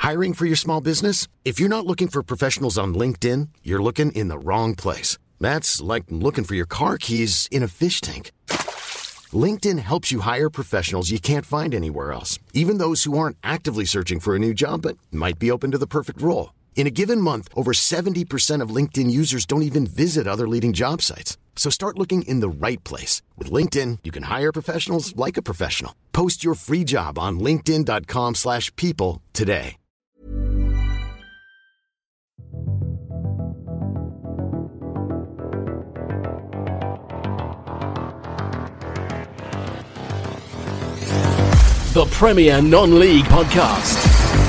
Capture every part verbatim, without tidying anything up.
Hiring for your small business? If you're not looking for professionals on LinkedIn, you're looking in the wrong place. That's like looking for your car keys in a fish tank. LinkedIn helps you hire professionals you can't find anywhere else, even those who aren't actively searching for a new job but might be open to the perfect role. In a given month, over seventy percent of LinkedIn users don't even visit other leading job sites. So start looking in the right place. With LinkedIn, you can hire professionals like a professional. Post your free job on linkedin.com slash people today. The Premier Non-League Podcast.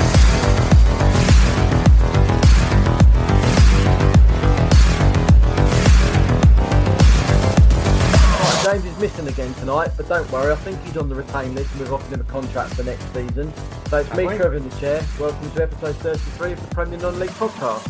James is missing again tonight, but don't worry, I think he's on the retained list and we've offered him a contract for next season. So it's me, Trevor, in the chair. Welcome to episode thirty-three of the Premier Non-League Podcast.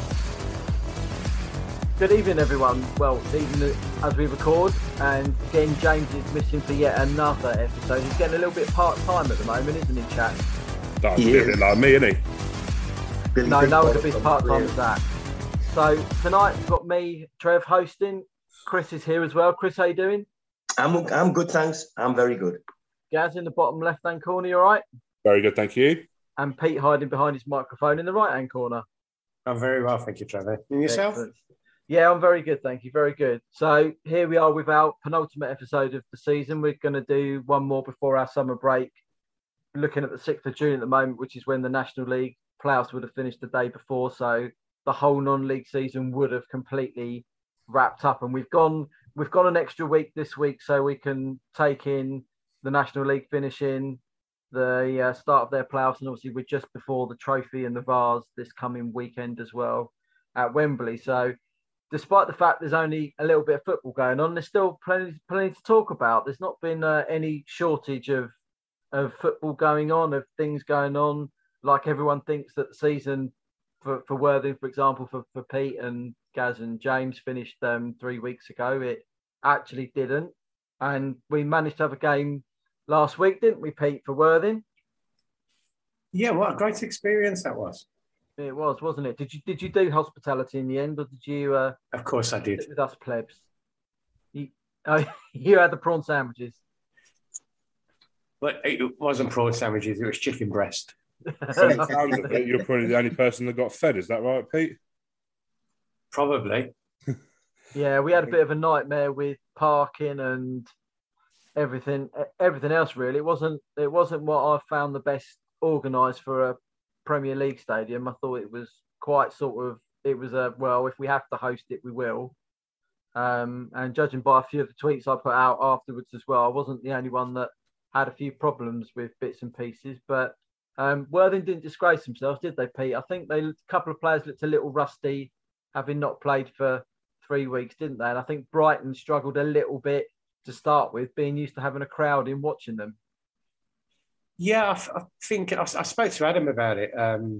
Good evening, everyone. Well, evening as we record, and again, James is missing for yet another episode. He's getting a little bit part-time at the moment, isn't he, chat? That's a bit like me, isn't he? Billy no, no one's a bit part-time as that. So tonight we've got me, Trev, hosting. Chris is here as well. Chris, how you doing? I'm I'm good, thanks. I'm very good. Gaz in the bottom left-hand corner, you all right? Very good, thank you. And Pete hiding behind his microphone in the right-hand corner. I'm very well, thank you, Trevor. And yourself? Excellent. Yeah, I'm very good, thank you. Very good. So here we are with our penultimate episode of the season. We're going to do one more before our summer break. Looking at the sixth of June at the moment, which is when the National League playoffs would have finished the day before. So the whole non-league season would have completely wrapped up, and we've gone we've got an extra week this week so we can take in the National League finishing, the uh, start of their playoffs, and obviously we're just before the trophy and the Vase this coming weekend as well at Wembley. So despite the fact there's only a little bit of football going on, there's still plenty plenty to talk about. There's not been uh, any shortage of of football going on, of things going on. Like everyone thinks that the season for, for Worthing, for example, for, for Pete and Gaz and James finished um, three weeks ago. It actually didn't. And we managed to have a game last week, didn't we, Pete, for Worthing? Yeah, what a great experience that was. It was, wasn't it? Did you did you do hospitality in the end, or did you... Uh, of course I did. Sit with us plebs? You, oh, you had the prawn sandwiches. But it wasn't prawn sandwiches, it was chicken breast. From the sounds of it, you're probably the only person that got fed. Is that right, Pete? Probably. Yeah, we had a bit of a nightmare with parking and everything. Everything else, really. It wasn't. It wasn't what I found the best organised for a Premier League stadium. I thought it was quite sort of. It was a well. If we have to host it, we will. Um, and judging by a few of the tweets I put out afterwards as well, I wasn't the only one that had a few problems with bits and pieces, but. Um, Worthing didn't disgrace themselves, did they, Pete? I think they a couple of players looked a little rusty, having not played for three weeks, didn't they? And I think Brighton struggled a little bit to start with, being used to having a crowd in watching them. Yeah, I, I think I, I spoke to Adam about it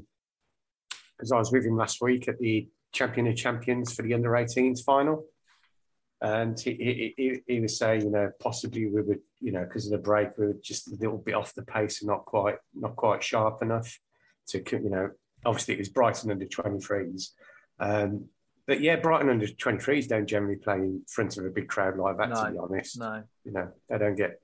because um, I was with him last week at the Champion of Champions for the under eighteens final. And he, he, he, he was saying, you know, possibly we would, you know, because of the break, we were just a little bit off the pace and not quite, not quite sharp enough to, you know, obviously it was Brighton under twenty-threes. Um, but yeah, Brighton under twenty-threes don't generally play in front of a big crowd like that, no, to be honest. No. You know, they don't get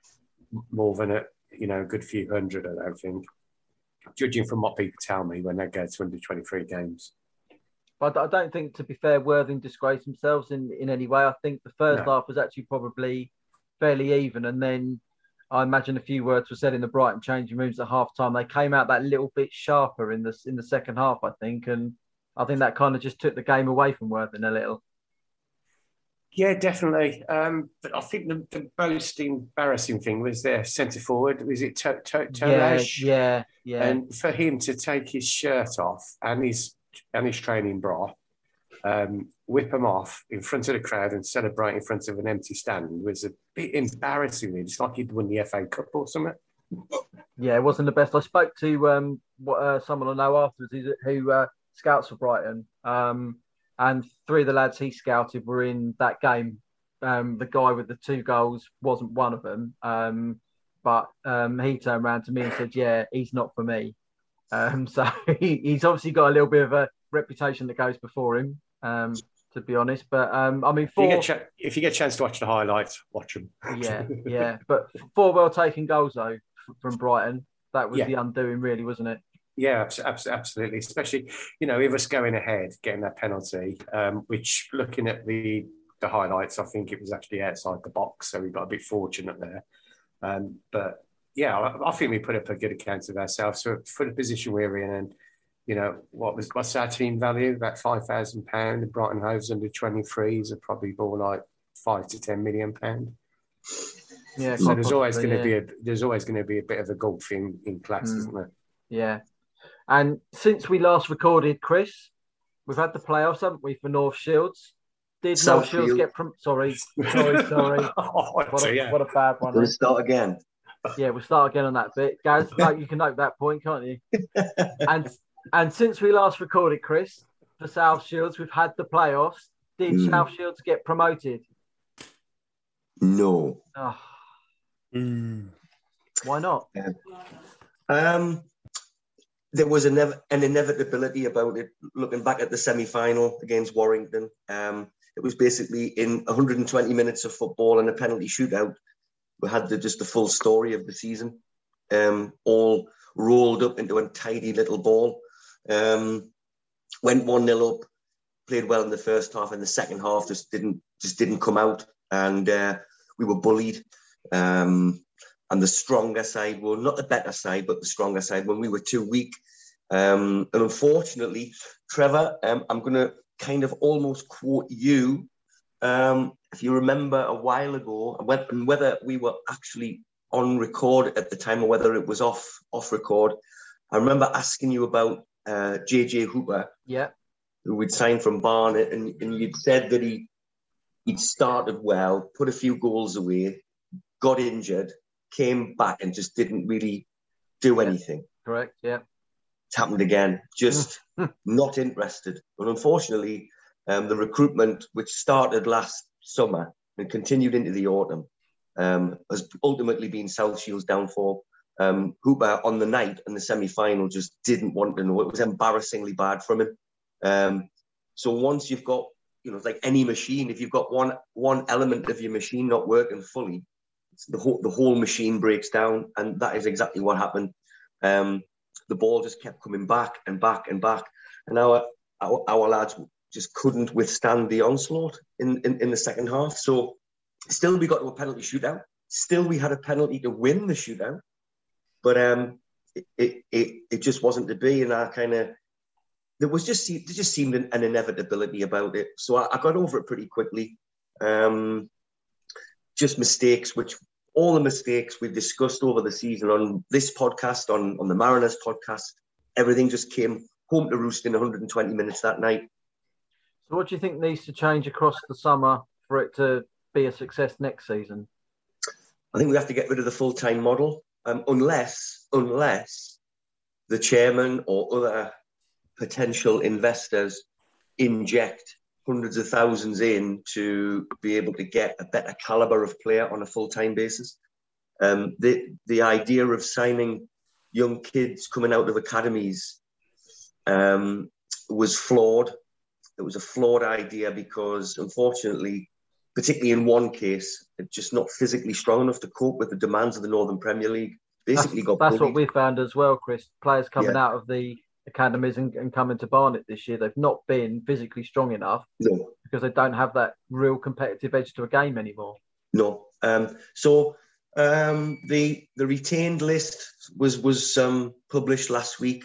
more than a, you know, a good few hundred, I don't think, judging from what people tell me when they go to under twenty-three games. But I don't think, to be fair, Worthing disgraced themselves in, in any way. I think the first no. half was actually probably fairly even. And then I imagine a few words were said in the Brighton changing rooms at half time. They came out that little bit sharper in the, in the second half, I think. And I think that kind of just took the game away from Worthing a little. Yeah, definitely. Um, but I think the, the most embarrassing thing was their centre forward. Was it to- to- Torej? Yeah, yeah, yeah. And for him to take his shirt off and his and his training bra, um, whip him off in front of the crowd and celebrate in front of an empty stand was a bit embarrassing. It's like he'd won the F A Cup or something. Yeah, it wasn't the best. I spoke to um, what, uh, someone I know afterwards who, who uh, scouts for Brighton, um, and three of the lads he scouted were in that game. Um, the guy with the two goals wasn't one of them, um, but um, he turned around to me and said, "Yeah, he's not for me." Um, so he, he's obviously got a little bit of a reputation that goes before him, um, to be honest. But um, I mean, If you, four, get ch- if you get a chance to watch the highlights, watch them. yeah, yeah. But four well taken goals though from Brighton. That was Yeah. the undoing, really, wasn't it? Yeah, abs- abs- absolutely. Especially, you know, if us going ahead, getting that penalty, um, which looking at the the highlights, I think it was actually outside the box, so we got a bit fortunate there. Um, but yeah, I, I think we put up a good account of ourselves for, for the position we're in. And you know, what was what's our team value? About five thousand pound. Brighton Hove's under twenty-threes are probably more like five to ten million pound. Yeah. So there's always going to yeah. be a there's always going to be a bit of a gulf in, in class, Mm. isn't there? Yeah. And since we last recorded, Chris, we've had the playoffs, haven't we, for North Shields? Did South North Shields Shield. get from? Sorry, sorry, sorry. Oh, What a, dear. what a bad one. We'll eh? start again. Yeah, we'll start again on that bit, guys. No, you can note that point, can't you? And and since we last recorded, Chris, for South Shields, we've had the playoffs. Did Mm. South Shields get promoted? No. Oh, Mm. why not? Um, there was an, ev- an inevitability about it. Looking back at the semi-final against Warrington, um, it was basically in one hundred twenty minutes of football and a penalty shootout. We had the, just the full story of the season, um, all rolled up into a tidy little ball. Um, went one nil up, played well in the first half, and the second half just didn't just didn't come out, and uh, we were bullied. Um, and the stronger side, well, not the better side, but the stronger side, when we were too weak. Um, and unfortunately, Trevor, um, I'm going to kind of almost quote you. Um, if you remember a while ago, and whether we were actually on record at the time or whether it was off off record, I remember asking you about uh, J J Hooper, Yeah. who we'd signed from Barnet, and, and you'd said that he he'd started well, put a few goals away, got injured, came back and just didn't really do anything. Correct. Yeah. It's happened again, just not interested. But unfortunately, um, the recruitment, which started last summer and continued into the autumn, um, has ultimately been South Shields' downfall. Um, Hooper on the night in the semi-final just didn't want to know. It was embarrassingly bad from him. Um, so once you've got, you know, it's like any machine, if you've got one one element of your machine not working fully, it's the whole the whole machine breaks down, and that is exactly what happened. Um, the ball just kept coming back and back and back, and our our, our lads just couldn't withstand the onslaught in, in, in the second half. So still we got to a penalty shootout. Still we had a penalty to win the shootout, but um, it it it, it just wasn't to be, and I kind of. There was just there just seemed an, an inevitability about it, so I, I got over it pretty quickly. Um, just mistakes, which all the mistakes we've discussed over the season on this podcast, on on the Mariners podcast, everything just came home to roost in one hundred twenty minutes that night. So, what do you think needs to change across the summer for it to be a success next season? I think we have to get rid of the full time model, um, unless unless the chairman or other potential investors inject hundreds of thousands in to be able to get a better caliber of player on a full-time basis. Um, the the idea of signing young kids coming out of academies um, was flawed. It was a flawed idea because, unfortunately, particularly in one case, it's just not physically strong enough to cope with the demands of the Northern Premier League. Basically, that's, got that's what bullied. we found as well, Chris. Players coming Yeah. out of the academies and, and coming to Barnet this year, they've not been physically strong enough No. because they don't have that real competitive edge to a game anymore. No. Um, so um, the the retained list was was um, published last week.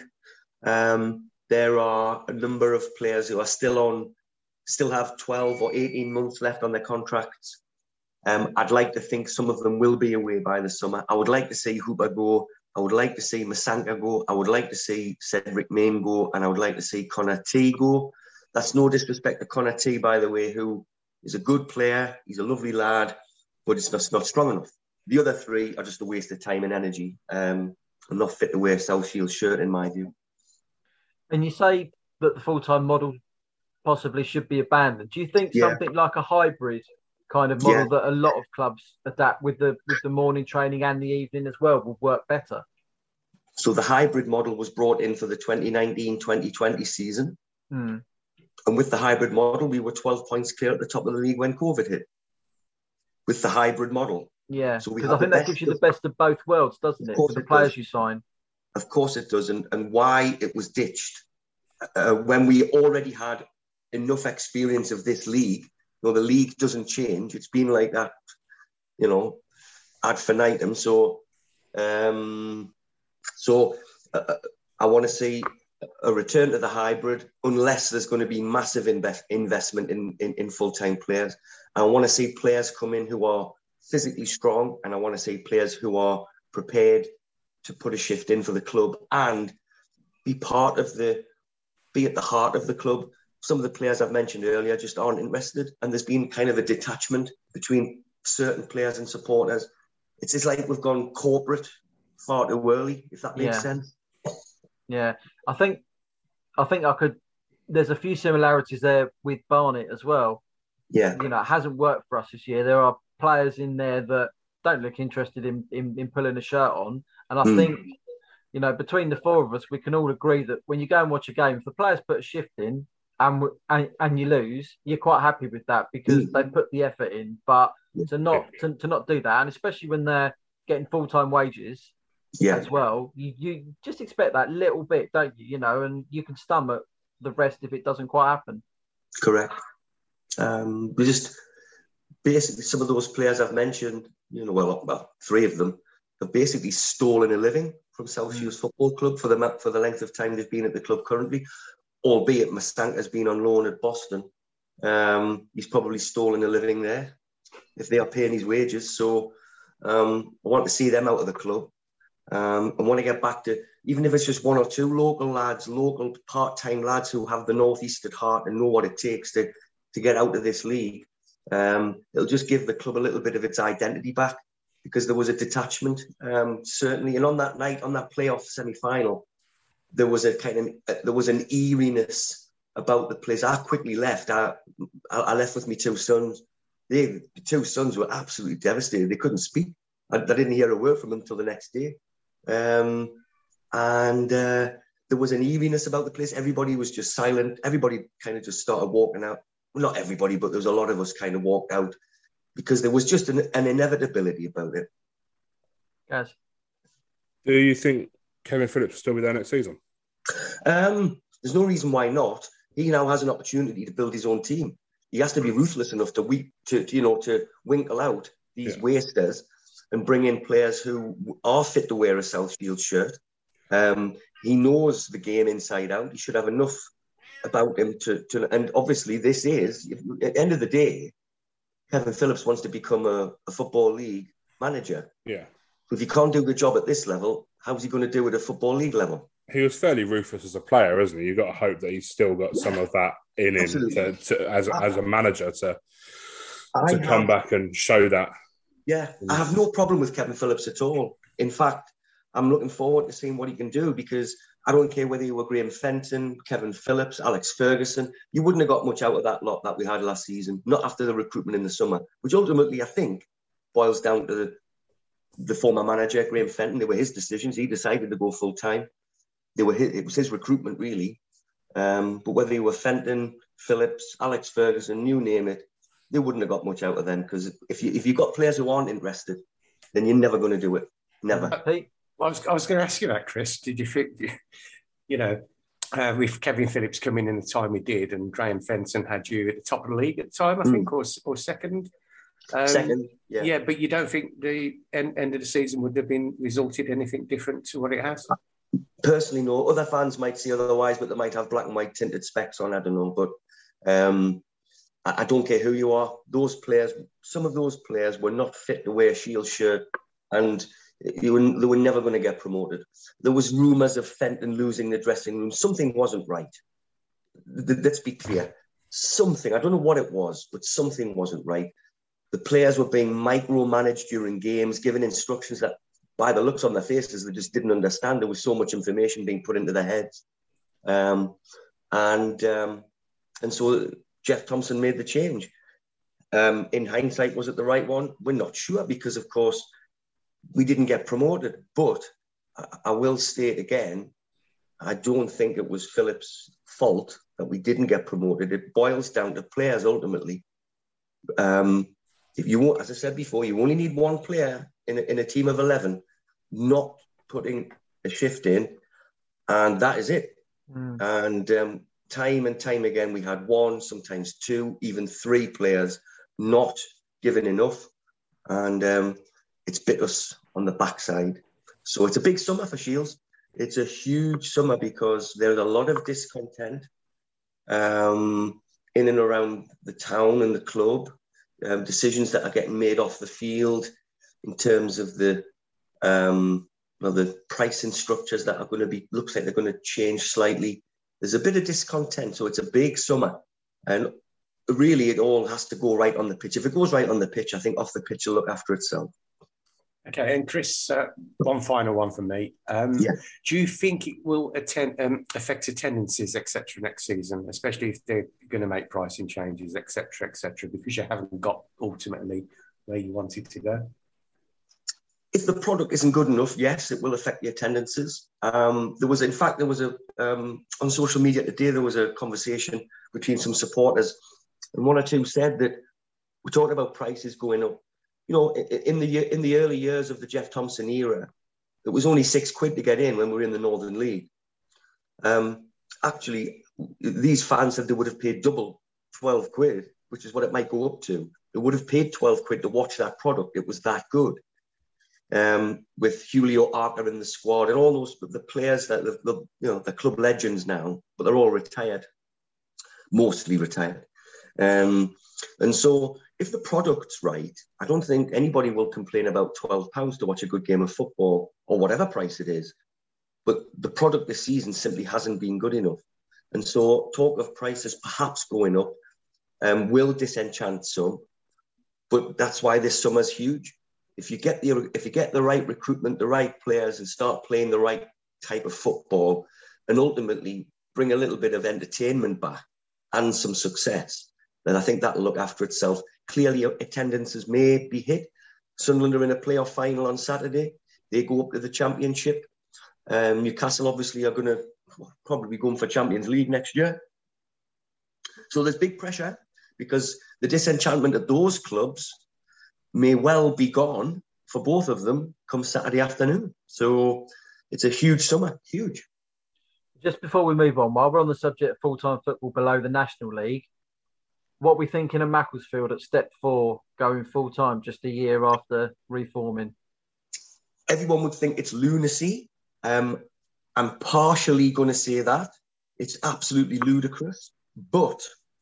Um, there are a number of players who are still on, still have twelve or eighteen months left on their contracts. Um, I'd like to think some of them will be away by the summer. I would like to see Hooper go. I would like to see Masanka go. I would like to see Cedric Main go. And I would like to see Connor T go. That's no disrespect to Connor T, by the way, who is a good player. He's a lovely lad, but it's not, not strong enough. The other three are just a waste of time and energy. Um, I'm not fit to wear South Shields shirt, in my view. And you say that the full-time model possibly should be abandoned. Do you think Yeah. something like a hybrid kind of model Yeah. that a lot of clubs adapt with the with the morning training and the evening as well will work better? So the hybrid model was brought in for the twenty nineteen twenty twenty season. Mm. And with the hybrid model, we were twelve points clear at the top of the league when COVID hit. With the hybrid model. Yeah, so because I think that gives you the best of both worlds, doesn't it? For the players does. You sign. Of course it does. And, and why it was ditched. Uh, when we already had enough experience of this league, you know, the league doesn't change. It's been like that, you know, ad infinitum. So, um, so uh, I want to see a return to the hybrid, unless there's going to be massive invest, investment in, in, in full-time players. I want to see players come in who are physically strong, and I want to see players who are prepared to put a shift in for the club and be part of the, be at the heart of the club. Some of the players I've mentioned earlier just aren't interested, and there's been kind of a detachment between certain players and supporters. It's just like we've gone corporate far too early, if that makes yeah. sense. Yeah, I think, I think I could. There's a few similarities there with Barnet as well. Yeah, you know, it hasn't worked for us this year. There are players in there that don't look interested in in, in pulling a shirt on, and I mm. think, you know, between the four of us, we can all agree that when you go and watch a game, if the players put a shift in and and, and you lose, you're quite happy with that because mm. they put the effort in. But to not to, to not do that, and especially when they're getting full time wages. Yeah. As well, you, you just expect that little bit, don't you? You know, and you can stomach the rest if it doesn't quite happen. Correct. Um, we just basically some of those players I've mentioned, you know, well, well, three of them have basically stolen a living from South Shields Football Club for the for the length of time they've been at the club currently. Albeit Mastanka's been on loan at Boston, um, he's probably stolen a living there if they are paying his wages. So um, I want to see them out of the club. Um, I want to get back to, even if it's just one or two local lads, local part-time lads who have the Northeast at heart and know what it takes to, to get out of this league. Um, it'll just give the club a little bit of its identity back because there was a detachment, um, certainly. And on that night, on that playoff semi-final, there was a kind of, uh, there was an eeriness about the place. I quickly left. I, I left with my two sons. They, the two sons were absolutely devastated. They couldn't speak. I, I didn't hear a word from them until the next day. Um, and uh, there was an eeriness about the place. Everybody was just silent. Everybody kind of just started walking out. Well, not everybody, but there was a lot of us kind of walked out because there was just an, an inevitability about it. Guys, do you think Kevin Phillips will still be there next season? Um, there's no reason why not. He now has an opportunity to build his own team. He has to be ruthless enough to, we, to, to you know, to winkle out these yeah. wasters and bring in players who are fit to wear a South Shields shirt. Um, he knows the game inside out. He should have enough about him to, to and obviously this is, at the end of the day, Kevin Phillips wants to become a, a football league manager. Yeah. If he can't do the job at this level, how's he going to do it at a football league level? He was fairly ruthless as a player, isn't he? You've got to hope that he's still got some of that in him to, to, as, a, as a manager to, to come back and show that. Yeah, I have no problem with Kevin Phillips at all. In fact, I'm looking forward to seeing what he can do because I don't care whether you were Graham Fenton, Kevin Phillips, Alex Ferguson. You wouldn't have got much out of that lot that we had last season, not after the recruitment in the summer, which ultimately, I think, boils down to the, the former manager, Graham Fenton. They were his decisions. He decided to go full-time. They were his, it was his recruitment, really. Um, but whether you were Fenton, Phillips, Alex Ferguson, you name it, they wouldn't have got much out of them because if you if you've got players who aren't interested, then you're never going to do it. Never. Hey, I was I was going to ask you that, Chris. Did you think, you know, uh, with Kevin Phillips coming in the time he did, and Graham Fenton had you at the top of the league at the time, I mm. think, or or second. Um, second, yeah. Yeah, but you don't think the end, end of the season would have been resulted anything different to what it has? Personally, no. Other fans might see otherwise, but they might have black and white tinted specs on. I don't know, but. Um, I don't care who you are. Those players, some of those players were not fit to wear a Shields shirt and you were, they were never going to get promoted. There was rumours of Fenton losing the dressing room. Something wasn't right. Let's be clear. Something, I don't know what it was, but something wasn't right. The players were being micromanaged during games, given instructions that by the looks on their faces, they just didn't understand. There was so much information being put into their heads. Um, and, um, and so... Jeff Thompson made the change. Um, in hindsight, was it the right one? We're not sure because, of course, we didn't get promoted. But I, I will state again, I don't think it was Philip's fault that we didn't get promoted. It boils down to players ultimately. Um, if you want, as I said before, you only need one player in a, in a team of eleven, not putting a shift in, and that is it. Mm. And um, time and time again, we had one, sometimes two, even three players not giving enough, and um, it's bit us on the backside. So it's a big summer for Shields. It's a huge summer because there's a lot of discontent um, in and around the town and the club. Um, decisions that are getting made off the field in terms of the um, well, the pricing structures that are going to be, looks like they're going to change slightly. There's a bit of discontent, so it's a big summer. And really, it all has to go right on the pitch. If it goes right on the pitch, I think off the pitch will look after itself. Okay, and Chris, uh, one final one from me. Um, yeah. Do you think it will attend, um, affect attendances, et cetera, next season, especially if they're going to make pricing changes, et cetera, et cetera, because you haven't got ultimately where you wanted to go? If the product isn't good enough, yes, it will affect the attendances. Um, there was, in fact, there was a um, on social media today, there was a conversation between some supporters, and one or two said that we talked about prices going up. You know, in the in the early years of the Jeff Thompson era, it was only six quid to get in when we were in the Northern League. Um, actually, these fans said they would have paid double, twelve quid, which is what it might go up to. They would have paid twelve quid to watch that product. It was that good. Um, with Julio Arca in the squad and all those the players that the, the you know the club legends now, but they're all retired, mostly retired. Um, and so if the product's right, I don't think anybody will complain about twelve pounds to watch a good game of football or whatever price it is. But the product this season simply hasn't been good enough. And so talk of prices perhaps going up um, will disenchant some. But that's why this summer's huge. If you get the if you get the right recruitment, the right players, and start playing the right type of football, and ultimately bring a little bit of entertainment back and some success, then I think that'll look after itself. Clearly, attendances may be hit. Sunderland are in a playoff final on Saturday. They go up to the Championship. Um, Newcastle obviously are going to probably be going for Champions League next year. So there's big pressure because the disenchantment of those clubs may well be gone for both of them come Saturday afternoon. So it's a huge summer, huge. Just before we move on, while we're on the subject of full-time football below the National League, what are we thinking of Macclesfield at step four going full-time just a year after reforming? Everyone would think it's lunacy. Um, I'm partially going to say that. It's absolutely ludicrous. But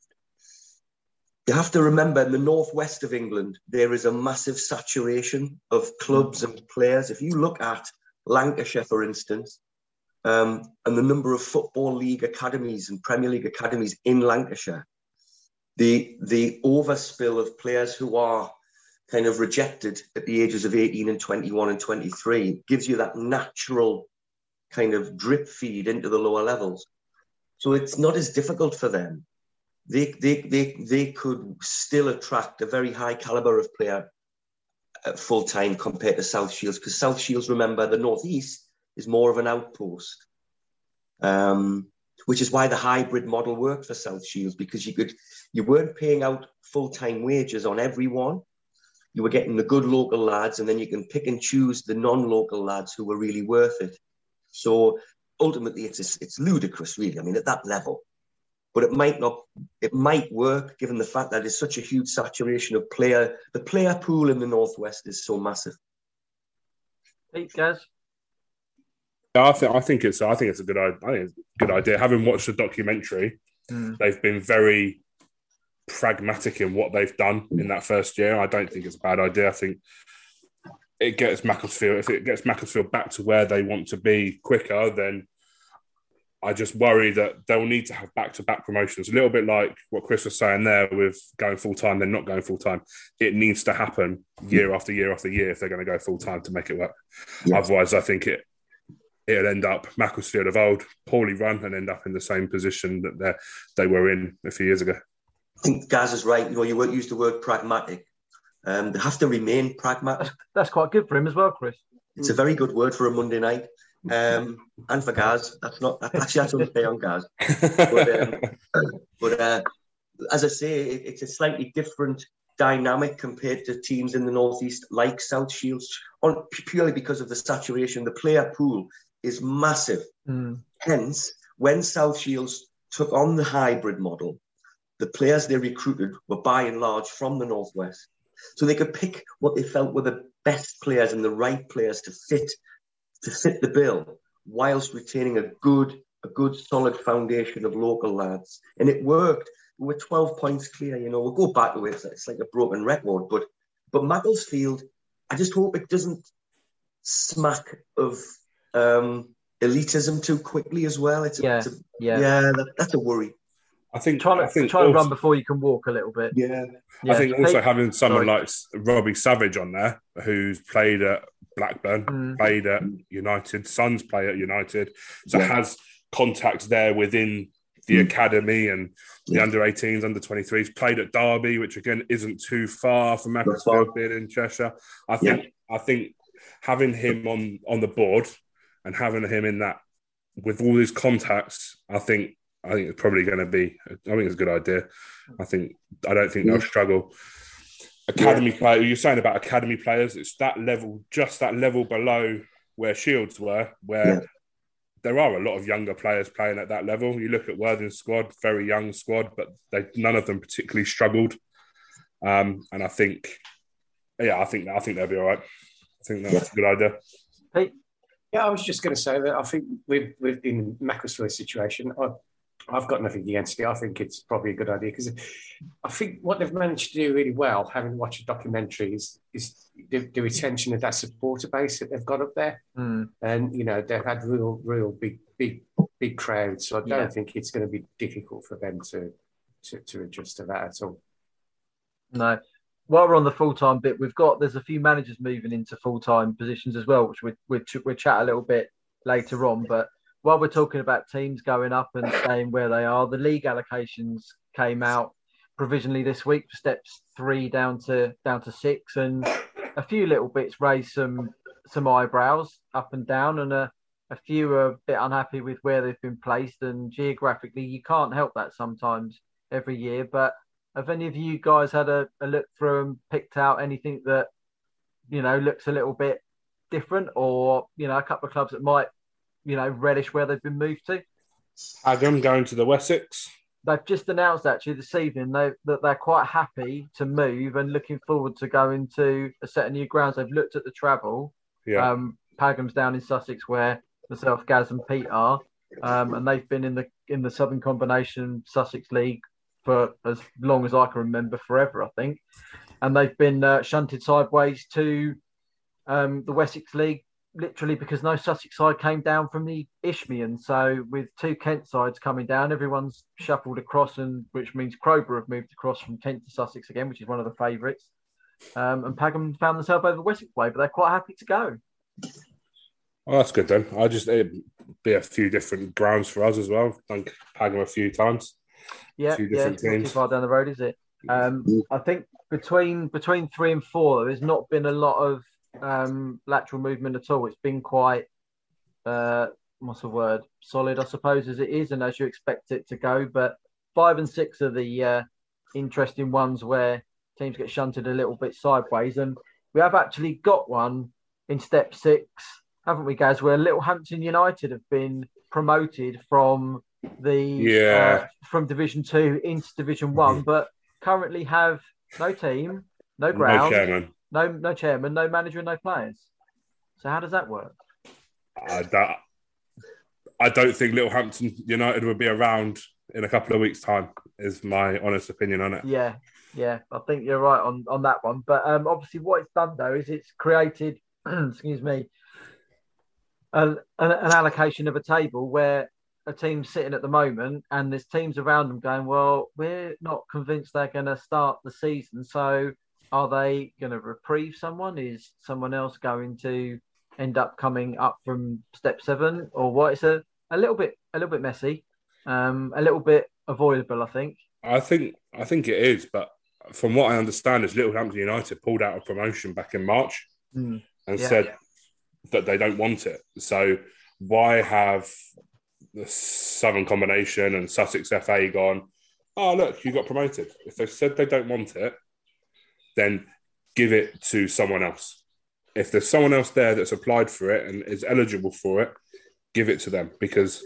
you have to remember, in the northwest of England, there is a massive saturation of clubs and players. If you look at Lancashire, for instance, um, and the number of Football League academies and Premier League academies in Lancashire, the, the overspill of players who are kind of rejected at the ages of eighteen and twenty-one and twenty-three gives you that natural kind of drip feed into the lower levels. So it's not as difficult for them. They, they, they, they could still attract a very high calibre of player at full time compared to South Shields, because South Shields, remember, the Northeast is more of an outpost, um, which is why the hybrid model worked for South Shields, because you could you weren't paying out full time wages on everyone. You were getting the good local lads, and then you can pick and choose the non-local lads who were really worth it. So ultimately, it's it's ludicrous, really. I mean, at that level. But it might not, it might work given the fact that it's such a huge saturation of player. The player pool in the Northwest is so massive. Pete, Gaz? Yeah, I think I think it's I think it's a good I think it's a good idea. Having watched the documentary, mm. they've been very pragmatic in what they've done in that first year. I don't think it's a bad idea. I think it gets Macclesfield, if it gets Macclesfield back to where they want to be quicker, then I just worry that they'll need to have back-to-back promotions. A little bit like what Chris was saying there with going full-time, then not going full-time. It needs to happen year after year after year if they're going to go full-time to make it work. Yeah. Otherwise, I think it, it'll end up Macclesfield of old, poorly run, and end up in the same position that they they were in a few years ago. I think Gaz is right. You know, you won't use the word pragmatic. Um, they have to remain pragmatic. That's quite good for him as well, Chris. It's a very good word for a Monday night. Um, and for Gaz, that's not that, actually that's unfair on Gaz. But, um, but uh, as I say, it, it's a slightly different dynamic compared to teams in the northeast like South Shields, on purely because of the saturation. The player pool is massive. Mm. Hence, when South Shields took on the hybrid model, the players they recruited were by and large from the northwest, so they could pick what they felt were the best players and the right players to fit. to fit the bill, whilst retaining a good, a good solid foundation of local lads. And it worked. We were twelve points clear, you know. We'll go back to it. It's like a broken record. But but Macclesfield, I just hope it doesn't smack of um, elitism too quickly as well. It's a, yeah, it's a, yeah, yeah. That, that's a worry. I think trying to, I think try to also, run before you can walk a little bit. Yeah, yeah. I think also Pete, having someone sorry. like Robbie Savage on there, who's played at Blackburn, mm. played at United, Sons play at United, so yeah. has contacts there within the mm. academy and the yeah. under eighteens, under twenty-threes, played at Derby, which again isn't too far from Macclesfield being in Cheshire. I think yeah. I think having him on, on the board and having him in that with all his contacts, I think I think it's probably going to be. I think it's a good idea. I think I don't think they'll struggle. Academy yeah. player, you're saying about academy players, it's that level, just that level below where Shields were, where yeah. there are a lot of younger players playing at that level. You look at Worthing's squad, very young squad, but they none of them particularly struggled. Um, and I think, yeah, I think I think they'll be all right. I think that's yeah. a good idea. Hey. Yeah, I was just going to say that I think with with in Macclesfield's situation, I. I've got nothing against it. I think it's probably a good idea because I think what they've managed to do really well, having watched a documentary, is, is the, the retention of that supporter base that they've got up there. Mm. And, you know, they've had real, real big, big, big crowds. So I don't yeah. think it's going to be difficult for them to, to, to adjust to that at all. No. While we're on the full-time bit, we've got, there's a few managers moving into full-time positions as well, which we, we, we'll chat a little bit later on, but while we're talking about teams going up and staying where they are, the league allocations came out provisionally this week for steps three down to down to six, and a few little bits raised some some eyebrows up and down, and a, a few are a bit unhappy with where they've been placed. And geographically, you can't help that sometimes every year. But have any of you guys had a, a look through and picked out anything that, you know, looks a little bit different, or, you know, a couple of clubs that might, you know, relish where they've been moved to? Adam going to the Wessex. They've just announced actually this evening they, that they're quite happy to move and looking forward to going to a set of new grounds. They've looked at the travel. Yeah. Um, Pagham's down in Sussex, where myself, Gaz, and Pete are, um, and they've been in the in the Southern Combination Sussex League for as long as I can remember, forever, I think. And they've been uh, shunted sideways to um, the Wessex League, literally because no Sussex side came down from the Isthmian. So with two Kent sides coming down, everyone's shuffled across, and which means Crowborough have moved across from Kent to Sussex again, which is one of the favourites. Um, and Pagham found themselves over Wessex way, but they're quite happy to go. Oh, that's good then. I just it'd be a few different grounds for us as well. Done Pagham a few times. Yeah, a few yeah, different it's not teams. too far down the road, is it? Um, I think between between three and four, there's not been a lot of um, lateral movement at all. It's been quite, uh, what's the word, solid, I suppose, as it is, and as you expect it to go. But five and six are the uh, interesting ones where teams get shunted a little bit sideways. And we have actually got one in step six, haven't we, Gaz, where Littlehampton United have been promoted from the yeah. uh, from Division Two into Division One, mm-hmm. but currently have no team, no ground, no chairman, no no chairman, no manager, and no players. So how does that work? Uh, that, I don't think Littlehampton United will be around in a couple of weeks' time, is my honest opinion on it. Yeah, yeah, I think you're right on, on that one. But um, obviously what it's done, though, is it's created, excuse me, an, an allocation of a table where a team's sitting at the moment and there's teams around them going, well, we're not convinced they're going to start the season. So are they going to reprieve someone? Is someone else going to end up coming up from step seven or what? It's a, a little bit a little bit messy, um, a little bit avoidable, I think. I think I think it is, but from what I understand is Littlehampton United pulled out of promotion back in March mm. and yeah. said that they don't want it. So why have the Southern Combination and Sussex F A gone, oh, look, you got promoted. If they said they don't want it, then give it to someone else. If there's someone else there that's applied for it and is eligible for it, give it to them. Because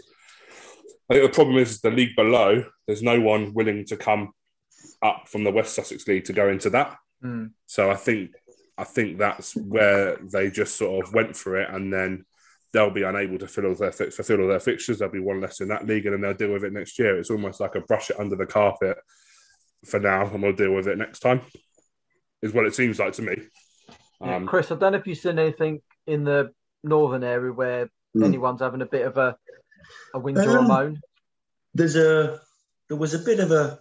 I think the problem is the league below, there's no one willing to come up from the West Sussex League to go into that. Mm. So I think I think that's where they just sort of went for it, and then they'll be unable to fill all their, fulfill all their fixtures. There'll be one less in that league, and then they'll deal with it next year. It's almost like a brush it under the carpet for now, and we'll deal with it next time, is what it seems like to me. Yeah, Um, Chris, I don't know if you've seen anything in the northern area where Mm. anyone's having a bit of a, a whinge or a Um, moan. There's a there was a bit of a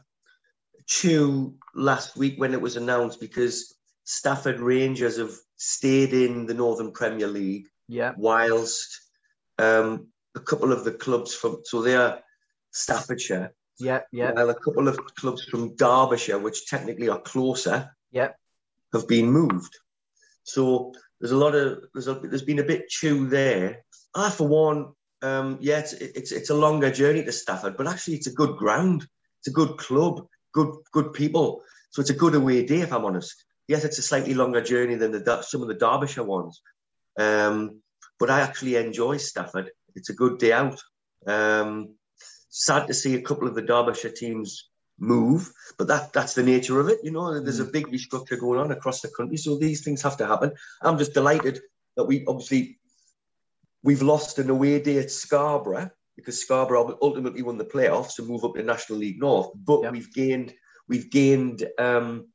chew last week when it was announced because Stafford Rangers have stayed in the Northern Premier League, Yeah. whilst um, a couple of the clubs from so they're Staffordshire, Yeah. Yeah. while a couple of clubs from Derbyshire, which technically are closer, Yeah. have been moved. So there's a lot of there's a, there's been a bit chew there. I, for one, um, yeah, it's, it's it's a longer journey to Stafford, but actually it's a good ground. It's a good club, good good people. So it's a good away day, if I'm honest. Yes, it's a slightly longer journey than the some of the Derbyshire ones, um, but I actually enjoy Stafford. It's a good day out. Um, sad to see a couple of the Derbyshire teams move, but that that's the nature of it. You know, there's a big restructure going on across the country, so these things have to happen. I'm just delighted that we obviously we've lost an away day at Scarborough because Scarborough ultimately won the playoffs to move up to National League North, but Yep. we've gained we've gained um,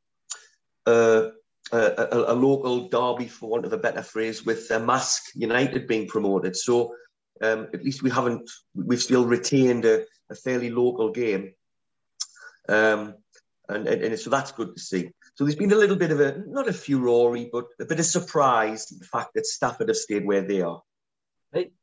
uh, a, a, a local derby, for want of a better phrase, with uh, Mask United being promoted. So um, at least we haven't we've still retained a, a fairly local game. Um, and, and, and so that's good to see. So there's been a little bit of a, not a furore, but a bit of surprise at the fact that Stafford have stayed where they are. Hey.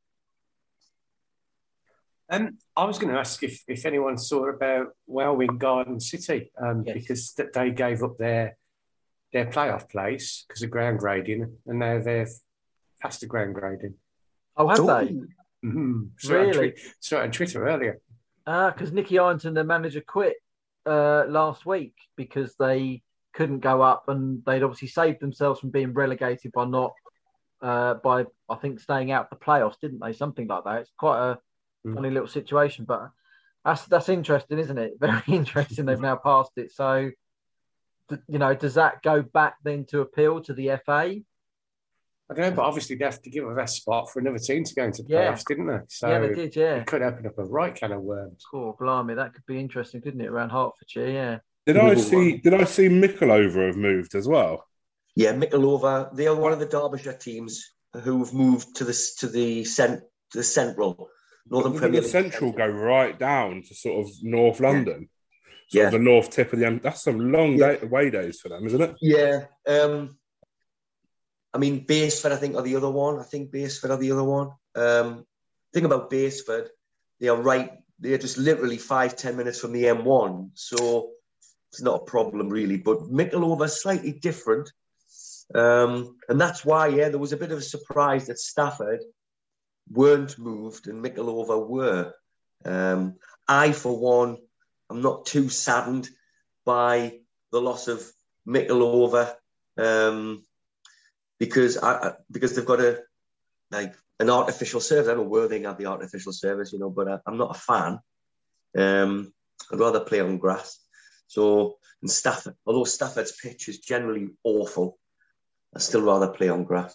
Um, I was going to ask if, if anyone saw about Welwyn Garden City, um, Yes. because th- they gave up their their playoff place because of ground grading, and now they're past the ground grading. Oh, have Oh. they? Mm-hmm. Saw it on Really? Twi- saw it on Twitter earlier. Ah, because Nicky Ironton, the manager, quit uh, last week because they couldn't go up, and they'd obviously saved themselves from being relegated by not uh, by I think staying out the playoffs, didn't they? Something like that. It's quite a Mm. funny little situation, but that's that's interesting, isn't it? Very interesting. They've now passed it, so th- you know, does that go back then to appeal to the F A? I don't know, but obviously they have to give a that spot for another team to go into the Yeah. playoffs, didn't they? So yeah, they did. Yeah. it could open up a right can of worms. Cool, blimey, that could be interesting, couldn't it? Around Hertfordshire, yeah. did I see? Did I see Mickleover have moved as well? Yeah, Mickleover, they are one of the Derbyshire teams who've moved to the to the cent to the central Northern Doesn't Premier the League. Central go right down to sort of North London? Sort Yeah. of the north tip of the end. That's some long Yeah. day, away days for them, isn't it? Yeah. Um, I mean, Baseford, I think, are the other one. I think Baseford are the other one. Um, thing about Baseford, they are right. They're just literally five, ten minutes from the M one. So it's not a problem, really. But Mickleover slightly different. Um, and that's why, yeah, there was a bit of a surprise that Stafford weren't moved and Mickleover were. Um, I, for one, I'm not too saddened by the loss of Mickleover. Um, Because I, because they've got a like an artificial service. I know Worthing have the artificial service, you know, but I, I'm not a fan. Um, I'd rather play on grass. So, and Stafford, although Stafford's pitch is generally awful, I'd still rather play on grass.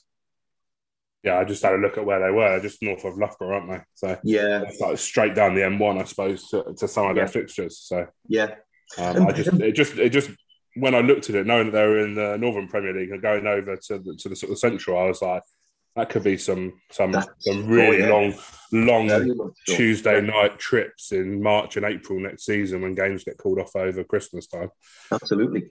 Yeah, I just had a look at where they were, just north of Loughborough, aren't they? So Yeah, it's like straight down the M one, I suppose, to, to some of their Yeah. fixtures. So yeah. um, I just, it just, it just, when I looked at it, knowing that they were in the Northern Premier League and going over to the to the sort of Central, I was like, that could be some some That's- some really oh, yeah. long, long Very much so. Tuesday Yeah. night trips in March and April next season when games get called off over Christmas time. Absolutely.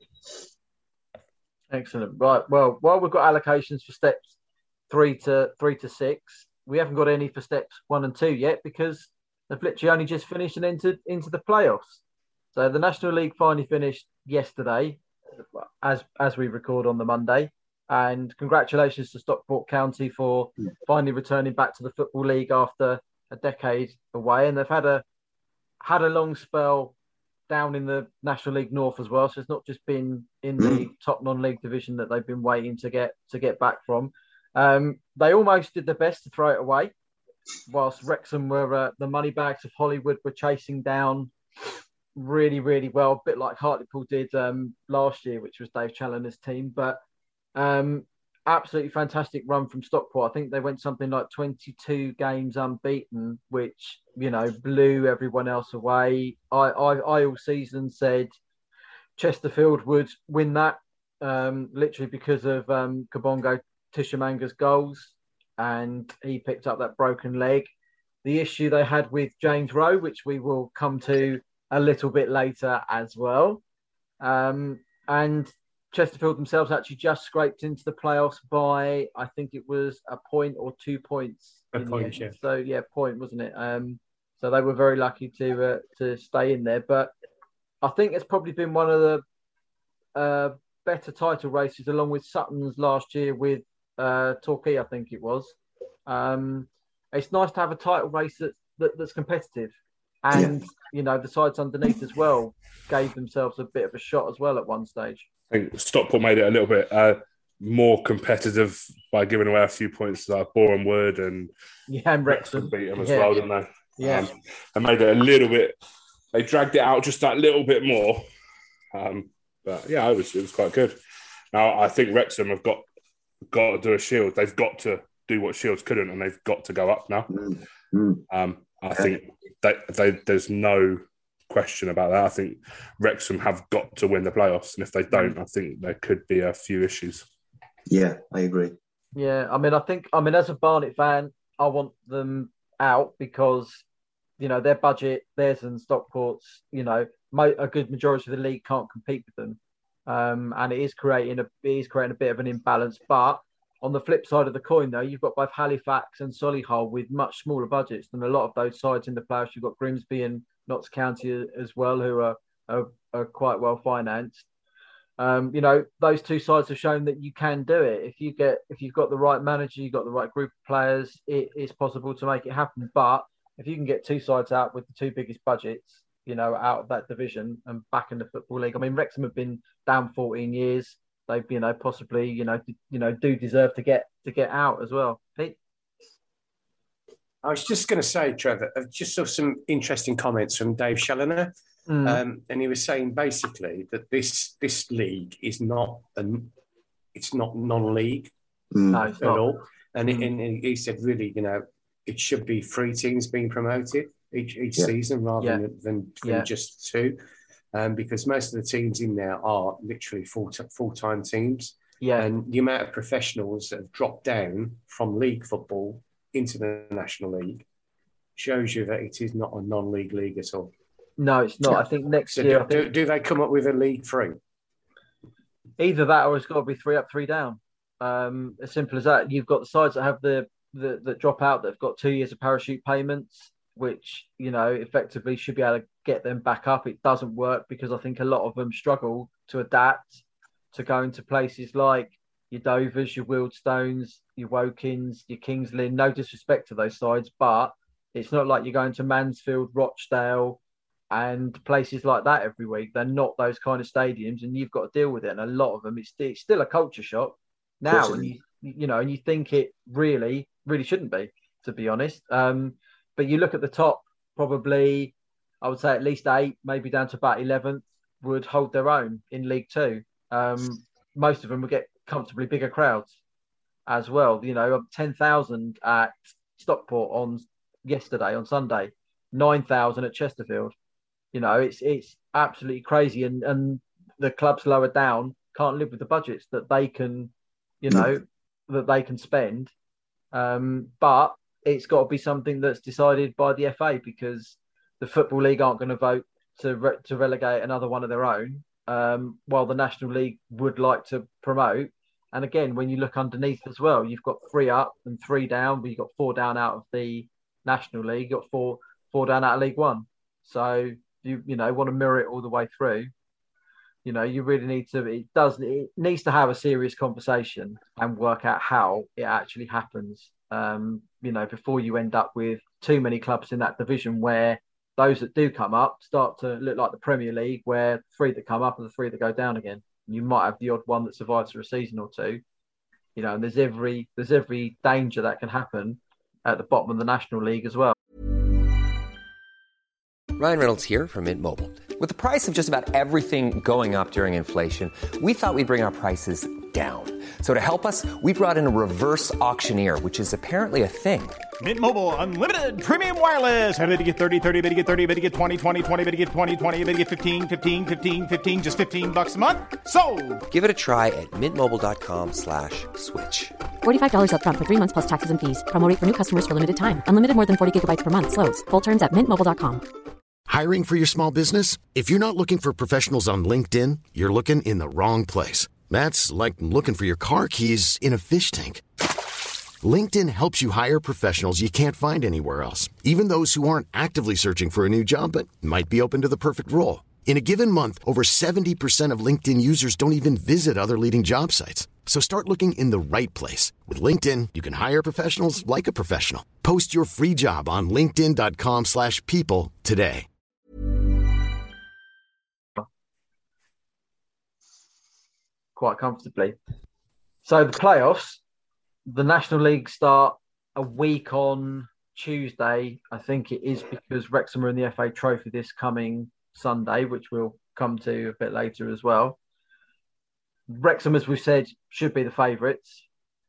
Excellent. Right. Well, while we've got allocations for steps three to three to six, we haven't got any for steps one and two yet because they've literally only just finished and entered into the playoffs. So the National League finally finished yesterday, as as we record on the Monday, And congratulations to Stockport County for finally returning back to the Football League after a decade away. And they've had a had a long spell down in the National League North as well. So it's not just been in the top non-league division that they've been waiting to get to get back from. Um, they almost did their best to throw it away, whilst Wrexham were uh, the money bags of Hollywood were chasing down really, really well, a bit like Hartlepool did um, last year, which was Dave Challoner's team. But um, absolutely fantastic run from Stockport. I think they went something like twenty-two games unbeaten, which, you know, blew everyone else away. I, I, I all season said Chesterfield would win that, um, literally because of um, Kabongo Tishamanga's goals, and he picked up that broken leg. The issue they had with James Rowe, which we will come to a little bit later as well. Um, and Chesterfield themselves actually just scraped into the playoffs by, I think it was a point or two points. A point, yeah. So, yeah, point, wasn't it? Um, so they were very lucky to uh, to stay in there. But I think it's probably been one of the uh, better title races, along with Sutton's last year with uh, Torquay, I think it was. Um, it's nice to have a title race that's, that, that's competitive. And, yeah. you know, the sides underneath as well gave themselves a bit of a shot as well at one stage. I think Stockport made it a little bit uh, more competitive by giving away a few points to like Boreham Wood and, yeah, and Wrexham beat them as yeah. well, didn't they? Yeah. Um, and made it a little bit, they dragged it out just that little bit more. Um, but yeah, it was, it was quite good. Now, I think Wrexham have got, got to do a Shield. They've got to do what Shields couldn't, and they've got to go up now. Mm-hmm. Um, I think they, they, there's no question about that. I think Wrexham have got to win the playoffs, and if they don't, I think there could be a few issues. Yeah, I agree. Yeah, I mean, I think, I mean, as a Barnet fan, I want them out because, you know, their budget, theirs and Stockport's, you know, mo- a good majority of the league can't compete with them, um, and it is creating a it is creating a bit of an imbalance. But on the flip side of the coin, though, you've got both Halifax and Solihull with much smaller budgets than a lot of those sides in the playoffs. You've got Grimsby and Notts County as well, who are are, are quite well financed. Um, you know, those two sides have shown that you can do it. If you get, if you've got the right manager, you've got the right group of players, it is possible to make it happen. But if you can get two sides out with the two biggest budgets, you know, out of that division and back in the Football League, I mean, Wrexham have been down fourteen years. They've, you know, possibly, you know, d- you know, do deserve to get to get out as well. Pete? I was just going to say, Trevor, I just saw some interesting comments from Dave Challoner. Mm. Um, and he was saying basically that this this league is not an it's not non-league no, at not. all. And, mm. it, and he said really, you know, it should be three teams being promoted each each yeah. season rather yeah. than, than, than yeah. just two, um, because most of the teams in there are literally full full time teams. Yeah, and the amount of professionals that have dropped down from league football into the National League shows you that it is not a non-league league at all. No, it's not. I think next so year... Do, think, do they come up with a League Three? Either that or it's got to be three up, three down. Um, as simple as that. You've got the sides that have the, the that drop out that have got two years of parachute payments, which, you know, effectively should be able to get them back up. It doesn't work because I think a lot of them struggle to adapt to going to places like your Dovers, your Wealdstones, your Wokins, your Kings Lynn. No disrespect to those sides, but it's not like you're going to Mansfield, Rochdale, and places like that every week. They're not those kind of stadiums, and you've got to deal with it. And a lot of them, it's, it's still a culture shock now, and you you know, and you think it really, really shouldn't be, to be honest. Um, but you look at the top, probably, I would say at least eight, maybe down to about eleventh, would hold their own in League Two. Um, most of them would get comfortably bigger crowds as well. You know, ten thousand at Stockport on yesterday, on Sunday, nine thousand at Chesterfield. You know, it's it's absolutely crazy, and, and the clubs lower down can't live with the budgets that they can, you know, mm. that they can spend. Um, but it's got to be something that's decided by the F A, because the Football League aren't going to vote to re- to relegate another one of their own, um, while the National League would like to promote. And again, when you look underneath as well, you've got three up and three down, but you've got four down out of the National League, you've got four four down out of League One. So you you know want to mirror it all the way through. You know, you really need to. It does. It needs to have a serious conversation and work out how it actually happens. Um, you know, before you end up with too many clubs in that division where those that do come up start to look like the Premier League, where three that come up are the three that go down again. You might have the odd one that survives for a season or two. You know, and there's every there's every danger that can happen at the bottom of the National League as well. Ryan Reynolds here from Mint Mobile. With the price of just about everything going up during inflation, we thought we'd bring our prices down. So to help us, we brought in a reverse auctioneer, which is apparently a thing. Mint Mobile Unlimited Premium Wireless. How to get thirty, thirty, how to get thirty, how to get twenty, twenty, twenty, how to get twenty, twenty, how to get fifteen, fifteen, fifteen, fifteen, just fifteen bucks a month? Sold! Give it a try at mintmobile.com slash switch. forty-five dollars up front for three months plus taxes and fees. Promo rate for new customers for limited time. Unlimited more than forty gigabytes per month. Slows full terms at mint mobile dot com. Hiring for your small business? If you're not looking for professionals on LinkedIn, you're looking in the wrong place. That's like looking for your car keys in a fish tank. LinkedIn helps you hire professionals you can't find anywhere else, even those who aren't actively searching for a new job but might be open to the perfect role. In a given month, over seventy percent of LinkedIn users don't even visit other leading job sites. So start looking in the right place. With LinkedIn, you can hire professionals like a professional. Post your free job on linkedin.com slash people today. Quite comfortably. So the playoffs, the National League start a week on Tuesday. I think it is because Wrexham are in the F A Trophy this coming Sunday, which we'll come to a bit later as well. Wrexham, as we've said, should be the favourites.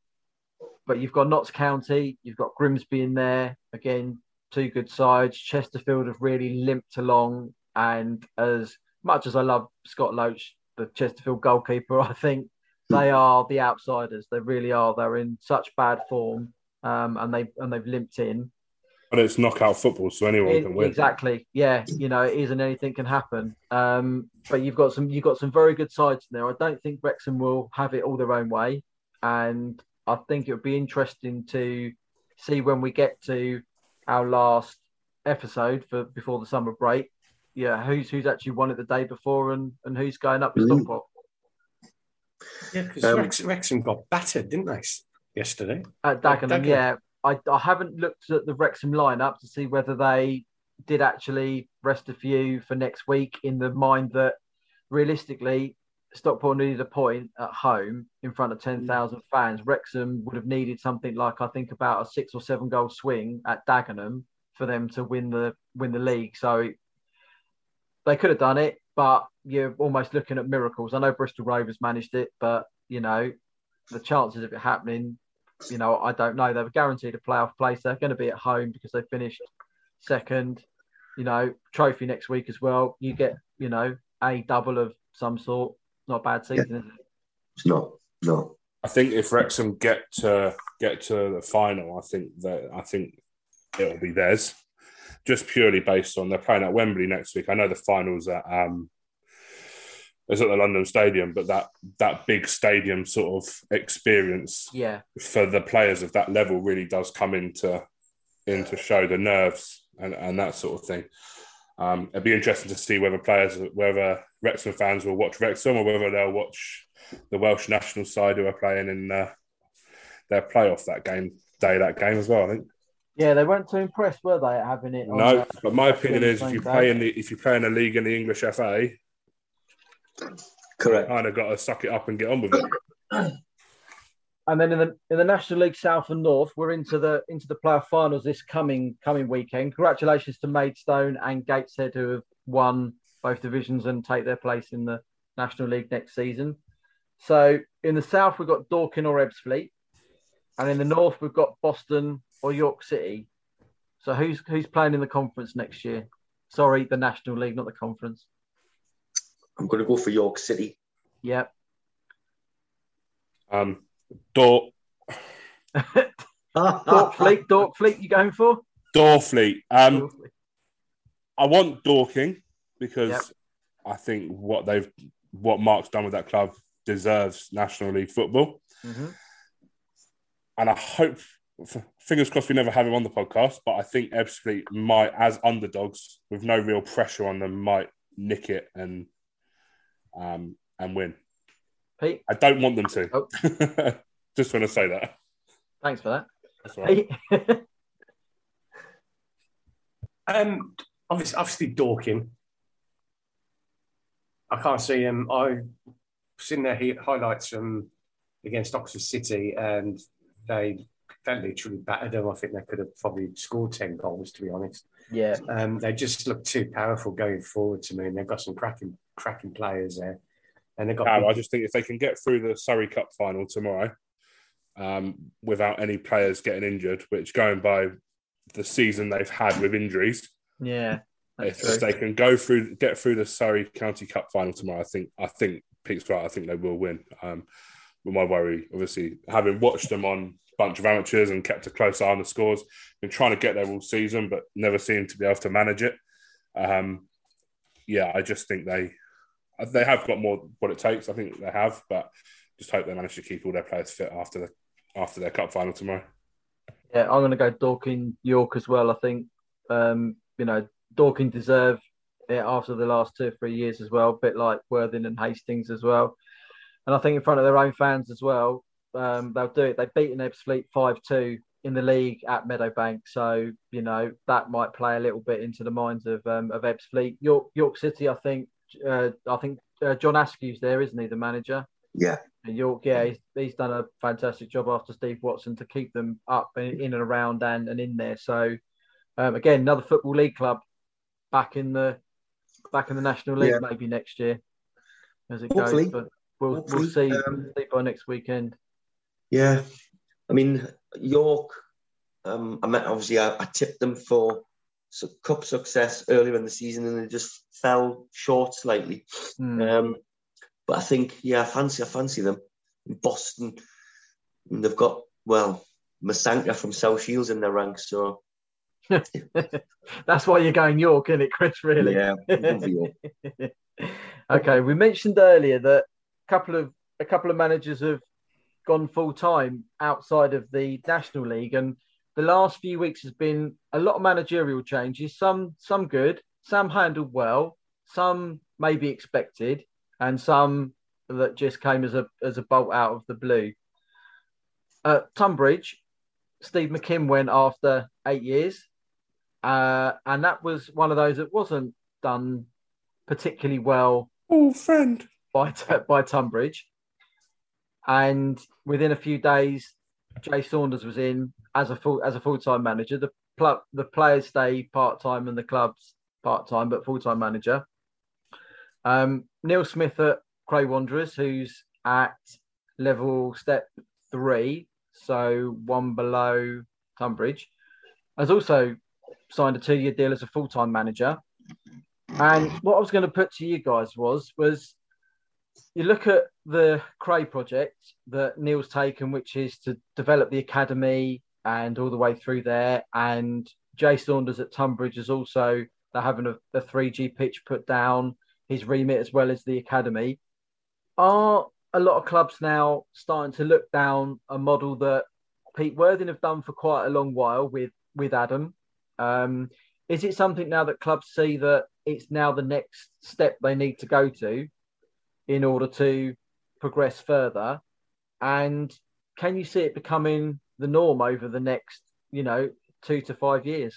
But you've got Notts County, you've got Grimsby in there. Again, two good sides. Chesterfield have really limped along. And as much as I love Scott Loach, the Chesterfield goalkeeper, I think they are the outsiders. They really are. They're in such bad form, um, and they and they've limped in. But it's knockout football, so anyone it, can win. Exactly. Yeah, you know, it is, and anything can happen. Um, but you've got some you've got some very good sides in there. I don't think Wrexham will have it all their own way, and I think it would be interesting to see when we get to our last episode for before the summer break. Yeah, who's who's actually won it the day before and, and who's going up with Mm. Stockport. Yeah, because Um, Wrexham, Wrexham got battered, didn't they, yesterday? At Dagenham, Dagenham. yeah. I, I haven't looked at the Wrexham lineup to see whether they did actually rest a few for next week, in the mind that realistically Stockport needed a point at home in front of ten thousand fans. Wrexham would have needed something like, I think, about a six or seven goal swing at Dagenham for them to win the win the league. So they could have done it, but you're almost looking at miracles. I know Bristol Rovers managed it, but, you know, the chances of it happening, you know, I don't know. They were guaranteed a playoff place. They're going to be at home because they finished second. You know, trophy next week as well. You get, you know, a double of some sort. Not a bad season, Yeah. is it? It's not. No. I think if Wrexham get to get to the final, I think that I think it'll be theirs. Just purely based on they're playing at Wembley next week. I know the finals at um, is at the London Stadium, but that that big stadium sort of experience Yeah. for the players of that level really does come into into show the nerves and, and that sort of thing. Um, it'd be interesting to see whether players, whether Wrexham fans will watch Wrexham or whether they'll watch the Welsh national side who are playing in uh, their playoff that game day, that game as well. I think. Yeah, they weren't too impressed, were they, at having it? On, No, uh, but my opinion is if same you day? play in the if you play in a league in the English F A, Correct. kind of got to suck it up and get on with it. And then in the in the National League South and North, we're into the into the playoff finals this coming coming weekend. Congratulations to Maidstone and Gateshead, who have won both divisions and take their place in the National League next season. So in the South, we've got Dorking or Ebbsfleet, and in the North, we've got Boston or York City. So who's who's playing in the conference next year? Sorry, the National League, not the conference. I'm going to go for York City. Yep. Um, Dor Dorkfleet, Dorkfleet, you going for? Dorfleet. Um, Dorkfleet. I want Dorking because Yep. I think what they've what Mark's done with that club deserves National League football. Mm-hmm. And I hope, fingers crossed, we never have him on the podcast, but I think Ebbsfleet might, as underdogs, with no real pressure on them, might nick it and um, and win. Pete? I don't want them to. Oh. Just want to say that. Thanks for that. That's all right. Pete? um, obviously, obviously Dorking. I can't see him. I've seen their highlights from against Oxford City, and they they literally battered them. I think they could have probably scored ten goals, to be honest. Yeah. Um, they just look too powerful going forward to me, and they've got some cracking cracking players there. And they got. Um, I just think if they can get through the Surrey Cup final tomorrow, um, without any players getting injured, which going by the season they've had with injuries, yeah, if, if they can go through, get through the Surrey County Cup final tomorrow, I think I think Pete's right. I think they will win. Um, but my worry, obviously, having watched them on a bunch of amateurs and kept a close eye on the scores, been trying to get there all season, but never seemed to be able to manage it. Um, yeah, I just think they they have got more what it takes. I think they have, but just hope they manage to keep all their players fit after the after their cup final tomorrow. Yeah, I'm going to go Dorking York as well. I think um, you know Dorking deserve it after the last two or three years as well, a bit like Worthing and Hastings as well. And I think in front of their own fans as well, um, they'll do it. They've beaten Ebbsfleet five two in the league at Meadowbank, so you know that might play a little bit into the minds of um, of Ebbsfleet. York York City, I think. Uh, I think uh, John Askew's there, isn't he, the manager? Yeah. In York, yeah, he's, he's done a fantastic job after Steve Watson to keep them up in, in and around and, and in there. So um, again, another football league club back in the back in the National League, yeah. Maybe next year as it Hopefully. goes. But we'll Hopefully. we'll see, Um, see by next weekend. Yeah, I mean York. Um, I mean, obviously I, I tipped them for su- cup success earlier in the season, and they just fell short slightly. Mm. Um, but I think, yeah, I fancy, I fancy them. In Boston, and they've got well Masanka from South Shields in their ranks, so that's why you're going York, isn't it, Chris? Really? Yeah. York. Okay, we mentioned earlier that a couple of a couple of managers have gone full time outside of the National League, and the last few weeks has been a lot of managerial changes. Some some good, some handled well, some maybe expected, and some that just came as a as a bolt out of the blue. Uh, Tunbridge, Steve McKim went after eight years, uh, and that was one of those that wasn't done particularly well. Oh, friend by by Tunbridge, and within a few days, Jay Saunders was in as a full as a full time manager. The pl- the players stay part time and the club's part time, but full time manager. Um, Neil Smith at Cray Wanderers, who's at level step three, so one below Tunbridge, has also signed a two year deal as a full time manager. And what I was going to put to you guys was was you look at the Cray project that Neil's taken, which is to develop the academy and all the way through there. And Jay Saunders at Tunbridge is also, they're having a, a three G pitch put down, his remit as well as the academy. Are a lot of clubs now starting to look down a model that Pete Worthing have done for quite a long while with, with Adam? Um, is it something now that clubs see that it's now the next step they need to go to in order to progress further? And can you see it becoming the norm over the next, you know, two to five years?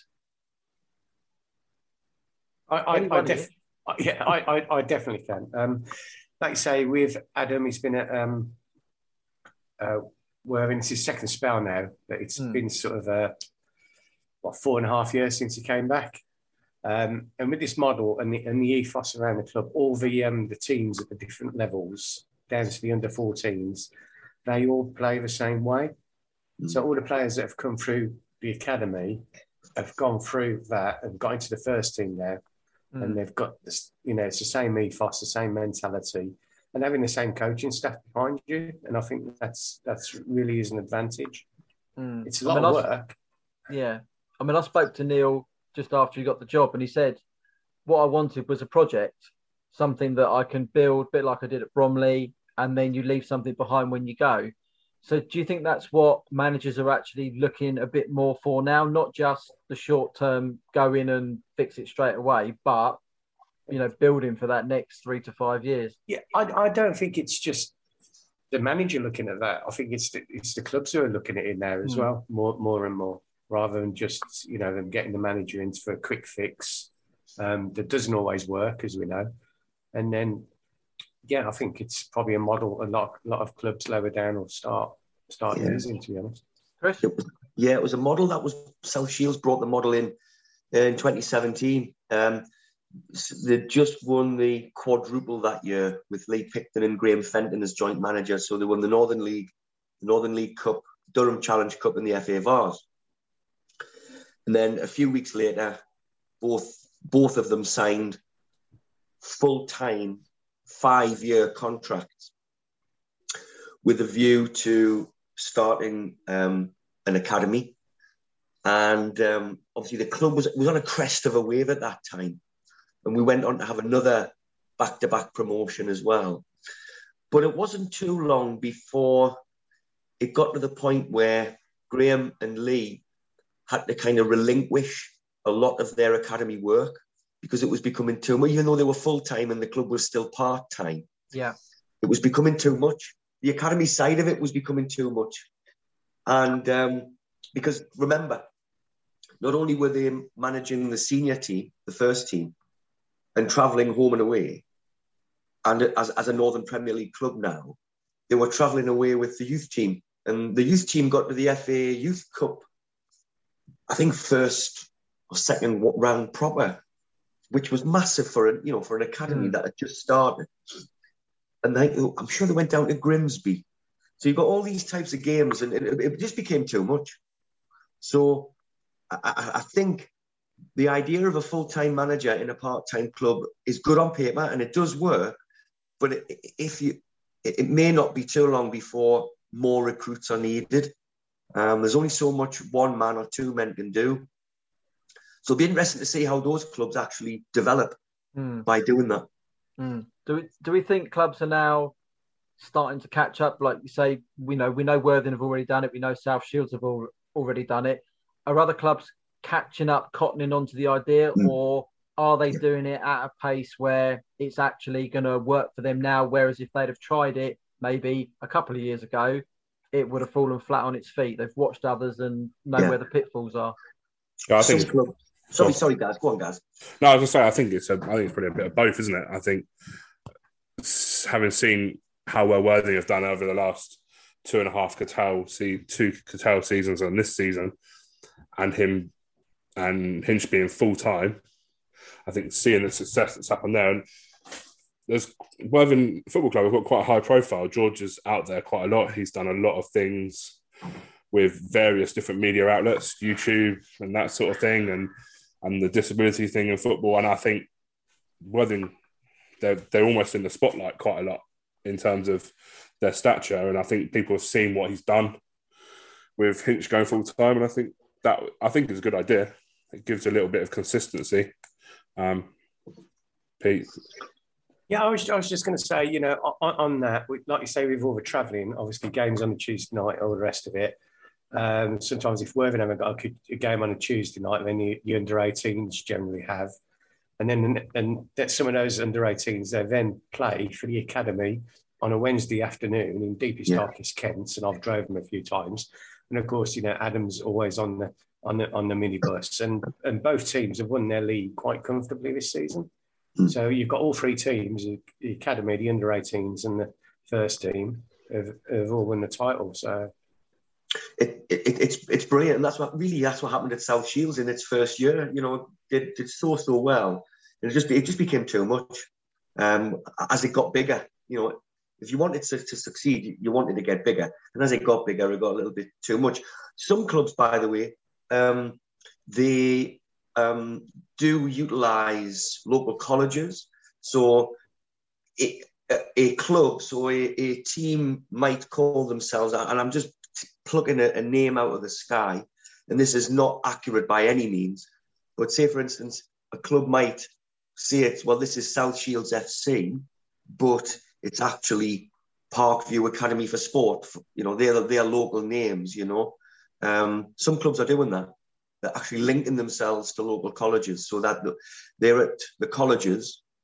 I, I, I def- yeah, I, I, I definitely can. Um, like you say, with Adam, he's been at um, uh, Worthing. It's his second spell now, but it's mm. been sort of a what four and a half years since he came back. Um, and with this model and the, and the ethos around the club, all the um, the teams at the different levels, down to the under fourteens, they all play the same way. Mm. So all the players that have come through the academy have gone through that and got into the first team now. Mm. And they've got this, you know, it's the same ethos, the same mentality, and having the same coaching staff behind you. And I think that's that's really is an advantage. Mm. It's a lot I mean, of work. I, yeah. I mean, I spoke to Neil just after he got the job, and he said, what I wanted was a project, something that I can build, a bit like I did at Bromley, and then you leave something behind when you go. So do you think that's what managers are actually looking a bit more for now? Not just the short term, go in and fix it straight away, but you know, building for that next three to five years. Yeah, I, I don't think it's just the manager looking at that. I think it's the, it's the clubs who are looking at it now as mm. well, more more and more, rather than just, you know, them getting the manager in for a quick fix um, that doesn't always work, as we know. And then, yeah, I think it's probably a model a lot, a lot of clubs lower down or start start yeah. using, to be honest. Chris? Yeah, it was a model that was, South Shields brought the model in in twenty seventeen. Um, they just won the quadruple that year with Lee Picton and Graham Fenton as joint managers. So they won the Northern League, the Northern League Cup, Durham Challenge Cup, and the F A Vars. And then a few weeks later, both both of them signed full-time five-year contracts with a view to starting um, an academy. And um, obviously the club was, was on a crest of a wave at that time. And we went on to have another back-to-back promotion as well. But it wasn't too long before it got to the point where Graham and Lee had to kind of relinquish a lot of their academy work because it was becoming too much, even though they were full-time and the club was still part-time. Yeah. It was becoming too much. The academy side of it was becoming too much. And um, because remember, not only were they managing the senior team, the first team, and travelling home and away, and as, as a Northern Premier League club now, they were travelling away with the youth team. And the youth team got to the F A Youth Cup, I think first or second round proper, which was massive for a, you know, for an academy mm. that had just started. And they, I'm sure they went down to Grimsby. So you've got all these types of games, and it, it just became too much. So I, I think the idea of a full-time manager in a part-time club is good on paper, and it does work. But it, if you, it, it may not be too long before more recruits are needed. Um, there's only so much one man or two men can do. So it'll be interesting to see how those clubs actually develop mm. by doing that. Mm. Do we, do we think clubs are now starting to catch up? Like you say, we know we know Worthing have already done it. We know South Shields have al- already done it. Are other clubs catching up, cottoning onto the idea, mm. or are they doing it at a pace where it's actually going to work for them now? Whereas if they'd have tried it maybe a couple of years ago, it would have fallen flat on its feet. They've watched others and know yeah. where the pitfalls are. Yeah, I think. Some, sorry, sorry, guys. Go on, guys. No, I was going to say, I think it's a, I think it's probably a bit of both, isn't it? I think having seen how well Worthing have done over the last two and a half Cattell, see two Cattell seasons and this season, and him and Hinch being full time, I think seeing the success that's happened there, and there's Worthing Football Club have got quite a high profile. George is out there quite a lot. He's done a lot of things with various different media outlets, YouTube and that sort of thing, and and the disability thing in football. And I think Worthing, they're they're almost in the spotlight quite a lot in terms of their stature. And I think people have seen what he's done with Hinch going full time. And I think that I think it's a good idea. It gives a little bit of consistency. Um, Pete. Yeah, I was, I was just going to say, you know, on, on that, like you say, with all the travelling, obviously games on a Tuesday night, all the rest of it. Um, sometimes if Worthing haven't got a, a game on a Tuesday night, then you, the under eighteens generally have. And then and that some of those under eighteens, they then play for the academy on a Wednesday afternoon in deepest, yeah. darkest Kent, and I've drove them a few times. And of course, you know, Adam's always on the on the on the minibus, and and both teams have won their league quite comfortably this season. Mm. So you've got all three teams: the academy, the under eighteens, and the first team have, have all won the title. So it, it it's it's brilliant, and that's what really that's what happened at South Shields in its first year. You know, it did so so well, and it just it just became too much um, as it got bigger. You know. If you wanted to, to succeed, you wanted to get bigger. And as it got bigger, it got a little bit too much. Some clubs, by the way, um, they um, do utilise local colleges. So it, a, a club, so a, a team might call themselves, and I'm just plucking a, a name out of the sky, and this is not accurate by any means, but say, for instance, a club might say it's, well, this is South Shields F C, but it's actually Parkview Academy for Sport. You know, they're, they're local names, you know. Um, some clubs are doing that. They're actually linking themselves to local colleges so that they're at the colleges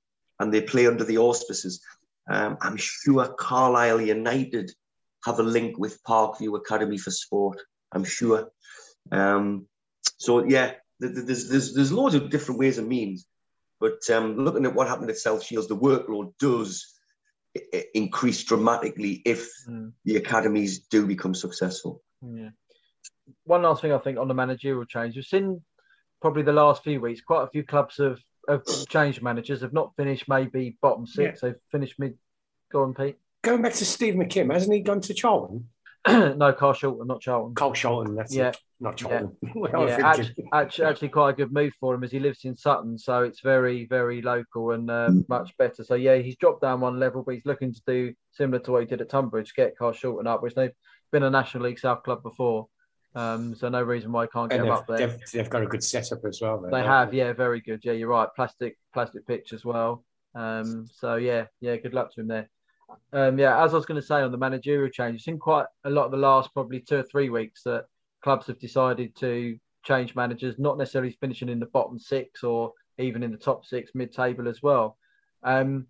and they play under the auspices. Um, I'm sure Carlisle United have a link with Parkview Academy for Sport. I'm sure. Um, so yeah, there's there's there's loads of different ways and means. But um, looking at what happened at South Shields, the workload does I- increase dramatically if mm. the academies do become successful. Yeah. One last thing I think on the managerial change, we've seen probably the last few weeks, quite a few clubs have, have changed managers, have not finished maybe bottom six, yeah. They've finished mid. Go on, Pete. Going back to Steve McKim, hasn't he gone to Charlton? No, Carl Shorten, not Charlton. Carl Shorten, that's yeah. it. Not Charlton. Yeah, yeah actually, actually, actually quite a good move for him as he lives in Sutton, so it's very, very local and uh, much better. So yeah, he's dropped down one level, but he's looking to do similar to what he did at Tunbridge, get Carl Shorten up, which they've been a National League South club before. Um, so no reason why he can't get and him up there. They've, they've got a good setup as well. They have, yeah, very good. Yeah, you're right. Plastic, plastic pitch as well. Um, so yeah, yeah, good luck to him there. Um, yeah, as I was going to say on the managerial change, it's in quite a lot of the last probably two or three weeks that clubs have decided to change managers, not necessarily finishing in the bottom six or even in the top six, mid-table as well. Um,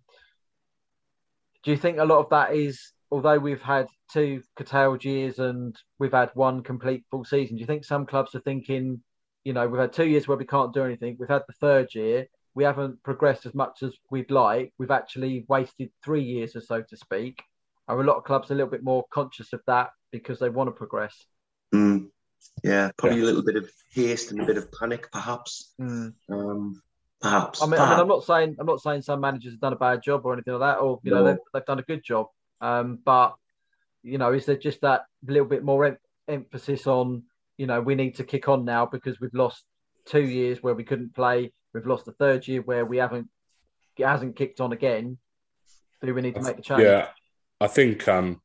do you think a lot of that is, although we've had two curtailed years and we've had one complete full season, do you think some clubs are thinking, you know, we've had two years where we can't do anything, we've had the third year, we haven't progressed as much as we'd like. We've actually wasted three years or so to speak. Are a lot of clubs a little bit more conscious of that because they want to progress? Mm. Yeah, probably yeah. a little bit of haste and a bit of panic, perhaps. Mm. Um, perhaps. I mean, perhaps. I mean, I'm not saying I'm not saying some managers have done a bad job or anything like that, or you no. know, they've, they've done a good job. Um, but you know, is there just that little bit more em- emphasis on, you know, we need to kick on now because we've lost two years where we couldn't play. We've lost the third year where we haven't, it hasn't kicked on again. Do we need to make the change? Yeah, I think, um,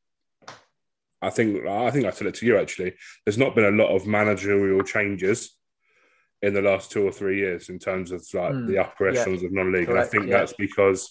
I think, I think I said it to you actually. There's not been a lot of managerial changes in the last two or three years in terms of like mm, the upper echelons yeah. of non-league, Correct, and I think yeah. that's because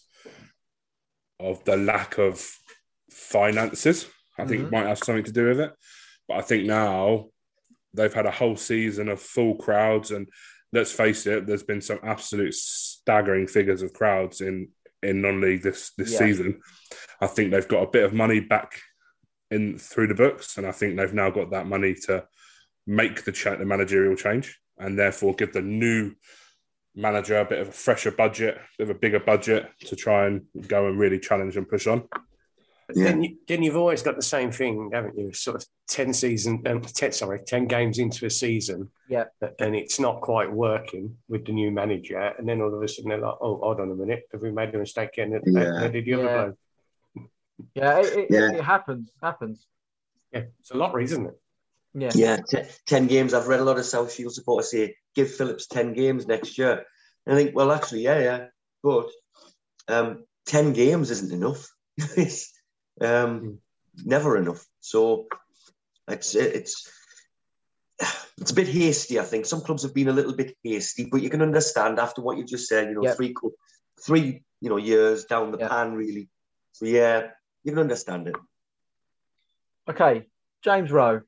of the lack of finances. I think mm-hmm. it might have something to do with it. But I think now they've had a whole season of full crowds and. Let's face it, there's been some absolute staggering figures of crowds in, in non-league this, this yeah. season. I think they've got a bit of money back in through the books, and I think they've now got that money to make the, cha- the managerial change and therefore give the new manager a bit of a fresher budget, a bit of a bigger budget to try and go and really challenge and push on. Yeah. Then, you, then you've always got the same thing, haven't you? Sort of ten season, um, ten, sorry, ten games into a season, yeah, and it's not quite working with the new manager, and then all of a sudden they're like, "Oh, hold on a minute, have we made a mistake again? Yeah. How did the other yeah. blow?" Yeah, it, it, yeah. it happens. Happens. Yeah, it's a lottery, isn't it? Yeah, yeah. T- ten games. I've read a lot of South Shield supporters say, "Give Phillips ten games next year." And I think, well, actually, yeah, yeah, but um, ten games isn't enough. it's Um, never enough. So it's it's it's a bit hasty. I think some clubs have been a little bit hasty, but you can understand after what you just said. You know, yep. three three you know years down the yep. pan, really. So yeah, you can understand it. Okay, James Rowe.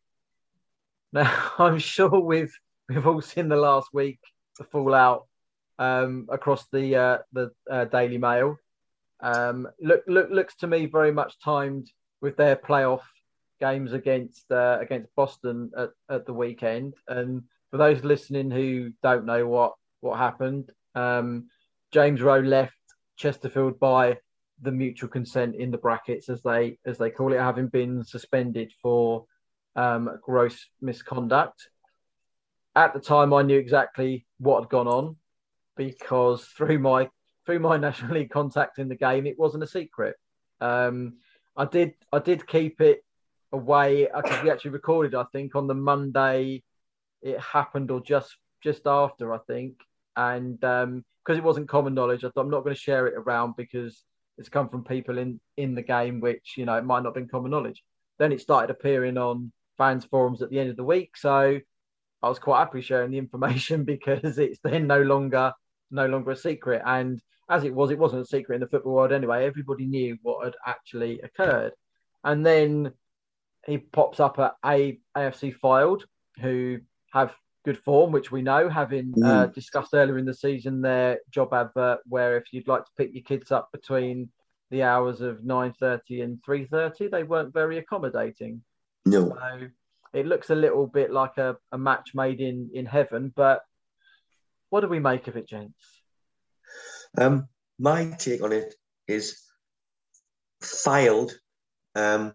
Now I'm sure we've we've all seen the last week the fallout um, across the uh, the uh, Daily Mail. Um, look, look, looks to me very much timed with their playoff games against uh, against Boston at, at the weekend. And for those listening who don't know what what happened, um, James Rowe left Chesterfield by the mutual consent in the brackets, as they as they call it, having been suspended for um, gross misconduct. At the time, I knew exactly what had gone on because through my Through my National League contact in the game, it wasn't a secret. Um, I did I did keep it away because we actually recorded, I think, on the Monday it happened or just just after, I think. And um, because it wasn't common knowledge, I thought I'm not going to share it around because it's come from people in, in the game, which, you know, it might not have been common knowledge. Then it started appearing on fans forums at the end of the week. So I was quite happy sharing the information because it's then no longer no longer a secret. And as it was, it wasn't a secret in the football world anyway. Everybody knew what had actually occurred. And then he pops up at A- AFC Filed, who have good form, which we know, having mm. uh, discussed earlier in the season their job advert, where if you'd like to pick your kids up between the hours of nine thirty and three thirty, they weren't very accommodating. No. So it looks a little bit like a, a match made in, in heaven, but what do we make of it, gents? Um, my take on it is Fylde. Um,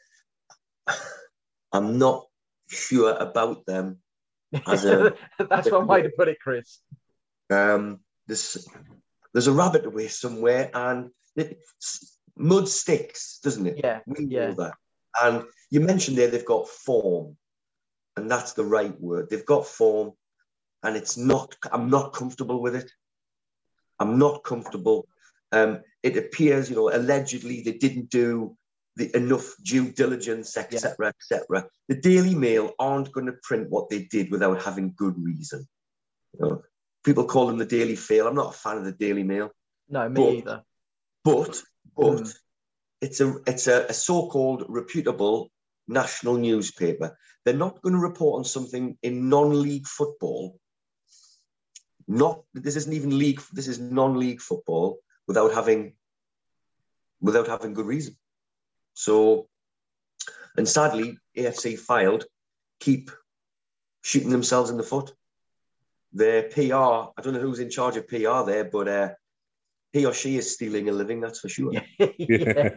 I'm not sure about them as a. That's one way to put it, Chris. Um, there's there's a rabbit away somewhere, and it, mud sticks, doesn't it? Yeah, we yeah. know that. And you mentioned there they've got form, and that's the right word. They've got form, and it's not. I'm not comfortable with it. I'm not comfortable. Um, it appears, you know, allegedly they didn't do the enough due diligence, et cetera, yeah. et cetera. The Daily Mail aren't going to print what they did without having good reason. You know, people call them the Daily Fail. I'm not a fan of the Daily Mail. No, me but, either. But, but mm. it's a it's a, a so-called reputable national newspaper. They're not going to report on something in non-league football. Not this isn't even league. This is non-league football without having without having good reason. So, and sadly, A F C Fylde keep shooting themselves in the foot. Their P R, I don't know who's in charge of P R there, but uh, he or she is stealing a living, that's for sure. Yeah.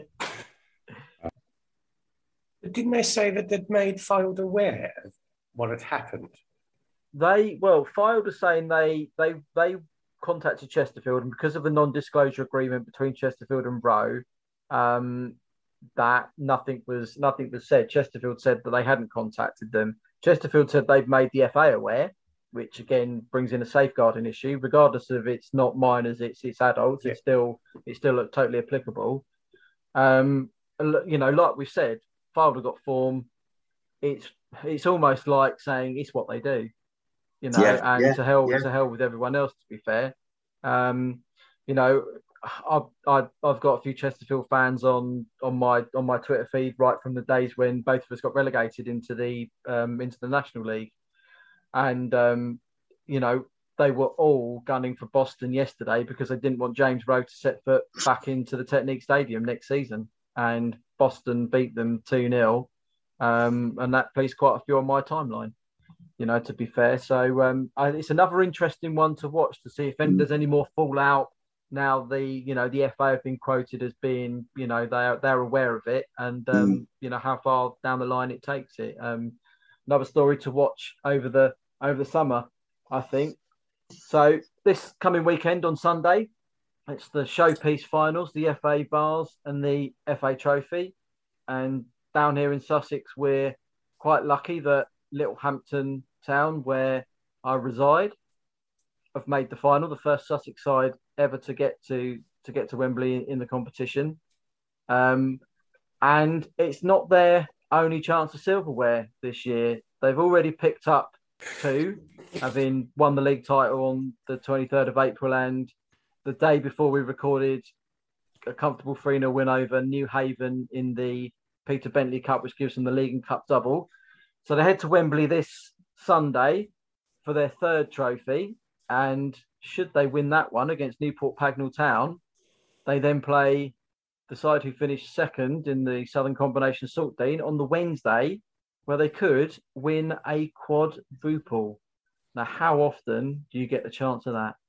Didn't they say that they'd made Fylde aware of what had happened? They, well, Fylde are saying they, they, they contacted Chesterfield, and because of the non-disclosure agreement between Chesterfield and Rowe, um, that nothing was nothing was said. Chesterfield said that they hadn't contacted them. Chesterfield said they've made the F A aware, which again brings in a safeguarding issue. Regardless of it's not minors, it's it's adults. Yeah. It's still it's still totally applicable. Um, you know, like we said, Fylde have got form. It's it's almost like saying it's what they do, you know, yeah, and yeah, to hell yeah. to hell with everyone else. To be fair, um, you know. I've, I've I've got a few Chesterfield fans on on my on my Twitter feed right from the days when both of us got relegated into the um, into the National League, and um, you know they were all gunning for Boston yesterday because they didn't want James Rowe to set foot back into the Technique Stadium next season, and Boston beat them two nil, um, and that pleased quite a few on my timeline. You know, to be fair, so um, I, it's another interesting one to watch to see if any, there's any more fallout. Now the you know the F A have been quoted as being you know they're they're aware of it, and um, mm. you know how far down the line it takes it. Um, another story to watch over the over the summer, I think. So this coming weekend on Sunday, it's the showpiece finals, the F A Bars and the F A Trophy, and down here in Sussex we're quite lucky that Littlehampton Town, where I reside, have made the final, the first Sussex side ever to get to to get to Wembley in, in the competition, um, and it's not their only chance of silverware this year. They've already picked up two, having won the league title on the twenty-third of April, and the day before we recorded, a comfortable three nil win over New Haven in the Peter Bentley Cup, which gives them the league and cup double. So they head to Wembley this Sunday for their third trophy, and should they win that one against Newport Pagnell Town, they then play the side who finished second in the Southern Combination Saltdean on the Wednesday, where they could win a quadruple. Now, how often do you get the chance of that?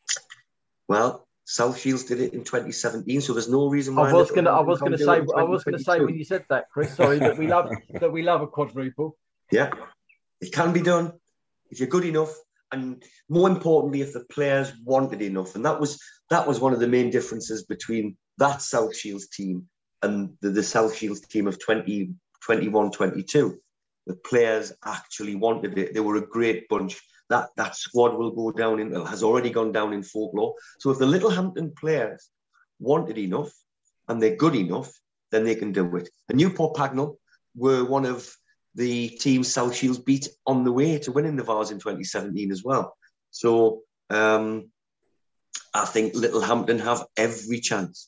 Well, South Shields did it in twenty seventeen, so there's no reason why. I was going to. I was going to say. I was going to say when you said that, Chris. Sorry, that we love that we love a quadruple. Yeah, it can be done if you're good enough. And more importantly, if the players wanted enough. And that was that was one of the main differences between that South Shields team and the, the South Shields team of twenty twenty-one twenty-two. The players actually wanted it. They were a great bunch. That that squad will go down in, has already gone down in folklore. So if the Littlehampton players wanted enough and they're good enough, then they can do it. And Newport Pagnell were one of the team South Shields beat on the way to winning the Vars in twenty seventeen as well. So um, I think Littlehampton have every chance.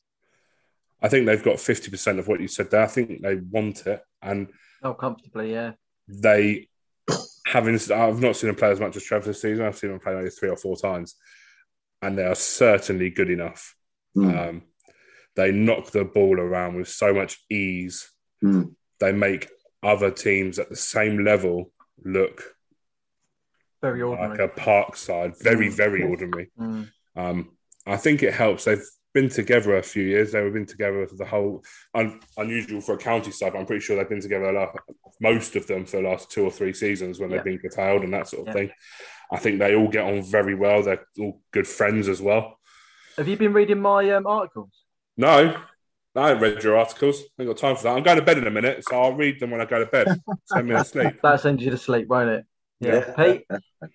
I think they've got fifty percent of what you said there. I think they want it. And oh, comfortably, yeah. They having I've not seen him play as much as Trevor this season. I've seen him play only three or four times, and they are certainly good enough. Mm. Um, they knock the ball around with so much ease. Mm. They make other teams at the same level look very ordinary, like a park side, very, very ordinary. Mm. Um, I think it helps. They've been together a few years. They've been together for the whole, un, unusual for a county side, but I'm pretty sure they've been together, a lot, most of them, for the last two or three seasons when yeah. they've been curtailed and that sort of yeah. thing. I think they all get on very well. They're all good friends as well. Have you been reading my um, articles? No. I haven't read your articles. I ain't got time for that. I'm going to bed in a minute, so I'll read them when I go to bed. Send me to sleep. That sends you to sleep, won't it? Yeah. Pete?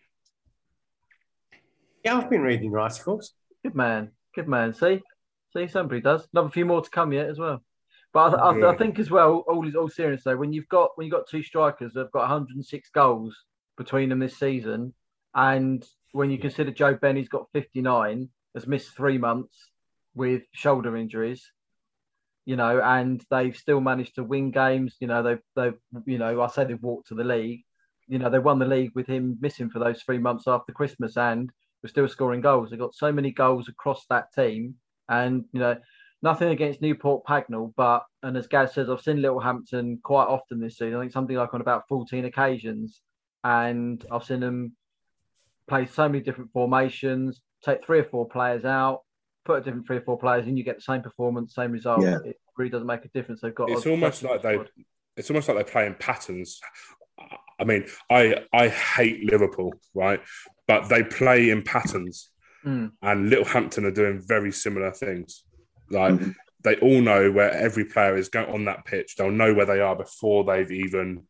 Yeah, I've been reading your articles. Good man. Good man. See? See, somebody does. Another few more to come yet as well. But I, I, I think as well, all is all serious though, when you've got when you've got two strikers that have got one hundred six goals between them this season, and when you consider Joe Benny's got fifty-nine, has missed three months with shoulder injuries, you know, and they've still managed to win games. You know, they've they've you know, I say they've walked to the league. You know, they won the league with him missing for those three months after Christmas, and we're still scoring goals. They've got so many goals across that team. And, you know, nothing against Newport Pagnell, but, and as Gaz says, I've seen Littlehampton quite often this season. I think something like on about fourteen occasions. And I've seen them play so many different formations, take three or four players out, put a different three or four players in, you get the same performance, same result. Yeah. It really doesn't make a difference. They've got. It's almost like they. It's almost like they play in patterns. I mean, I I hate Liverpool, right? But they play in patterns. Mm. And Littlehampton are doing very similar things. Like mm-hmm. they all know where every player is going on that pitch. They'll know where they are before they've even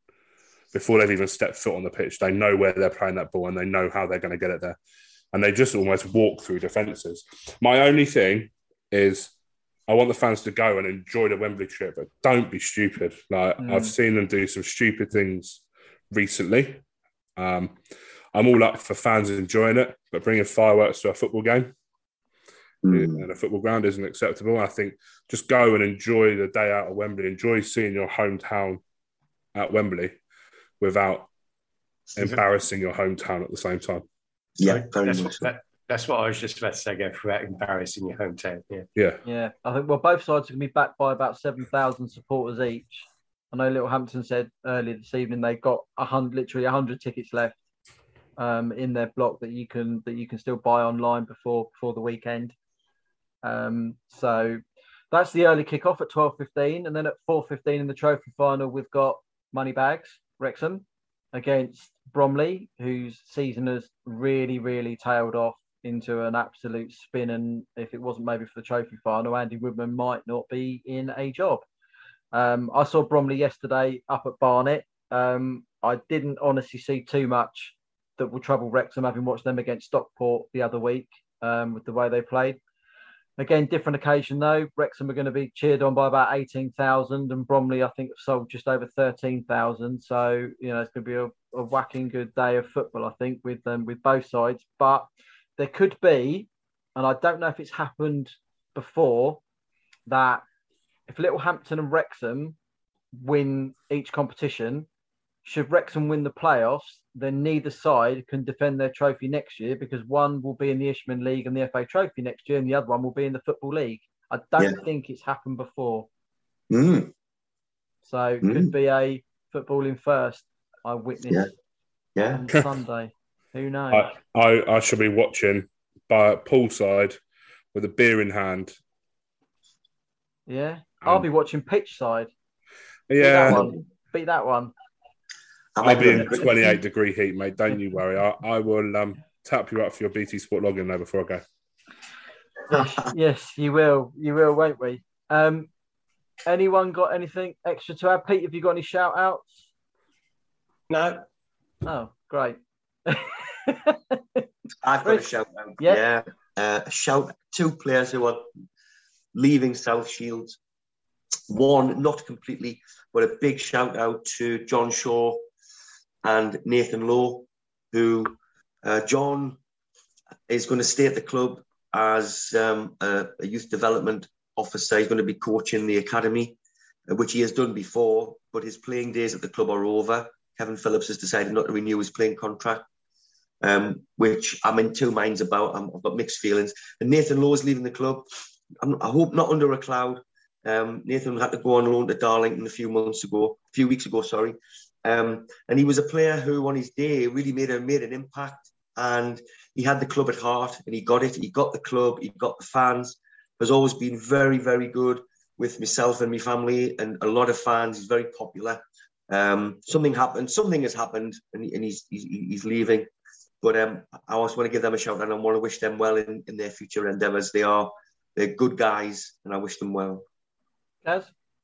before they've even stepped foot on the pitch. They know where they're playing that ball and they know how they're going to get it there. And they just almost walk through defences. My only thing is I want the fans to go and enjoy the Wembley trip, but don't be stupid. Like mm. I've seen them do some stupid things recently. Um, I'm all up for fans enjoying it, but bringing fireworks to a football game mm. and a football ground isn't acceptable. I think just go and enjoy the day out of Wembley. Enjoy seeing your hometown at Wembley without embarrassing your hometown at the same time. Yeah, very that's, much what, that, that's what I was just about to say, go without embarrassing your hometown. Yeah. Yeah. Yeah. I think, well, both sides are going to be backed by about seven thousand supporters each. I know Littlehampton said earlier this evening they've got a hundred, literally one hundred tickets left. Um, in their block that you can that you can still buy online before before the weekend. Um, so that's the early kickoff at twelve fifteen, and then at four fifteen in the trophy final we've got Moneybags Wrexham against Bromley, whose season has really really tailed off into an absolute spin. And if it wasn't maybe for the trophy final, Andy Woodman might not be in a job. Um, I saw Bromley yesterday up at Barnet. Um, I didn't honestly see too much that will trouble Wrexham, having watched them against Stockport the other week um, with the way they played. Again, different occasion though. Wrexham are going to be cheered on by about eighteen thousand, and Bromley, I think, have sold just over thirteen thousand. So, you know, it's going to be a, a whacking good day of football, I think, with um, with both sides. But there could be, and I don't know if it's happened before, that if Littlehampton and Wrexham win each competition, should Wrexham win the playoffs, then neither side can defend their trophy next year, because one will be in the Ishman League and the F A Trophy next year, and the other one will be in the Football League. I don't yeah. think it's happened before. Mm. So it mm. could be a footballing first I witnessed yeah. Yeah. on Sunday. Who knows? I, I, I shall be watching by poolside with a beer in hand. Yeah. Um, I'll be watching pitch side. Yeah. Beat that one. Beat that one. I'll be in twenty-eight degree heat, mate. Don't you worry. I, I will um, tap you up for your B T Sport login there before I go. Yes, yes, you will. You will, won't we? Um, anyone got anything extra to add? Pete, have you got any shout outs? No. Oh, great. I've got a shout out. Yeah. yeah. Uh, a shout two players who are leaving South Shields. One, not completely, but a big shout out to John Shaw and Nathan Lowe, who uh, John is going to stay at the club as um, a, a youth development officer. He's going to be coaching the academy, uh, which he has done before, but his playing days at the club are over. Kevin Phillips has decided not to renew his playing contract, um, which I'm in two minds about. I'm, I've got mixed feelings. And Nathan Lowe's leaving the club. I'm, I hope not under a cloud. Um, Nathan had to go on loan to Darlington a few months ago, a few weeks ago, sorry. Um, and he was a player who, on his day, really made a made an impact. And he had the club at heart, and he got it. He got the club. He got the fans. Has always been very, very good with myself and my family, and a lot of fans. He's very popular. Um, something happened. Something has happened, and, he, and he's, he's he's leaving. But um, I also want to give them a shout, and I want to wish them well in, in their future endeavours. They are they're good guys, and I wish them well. Kaz?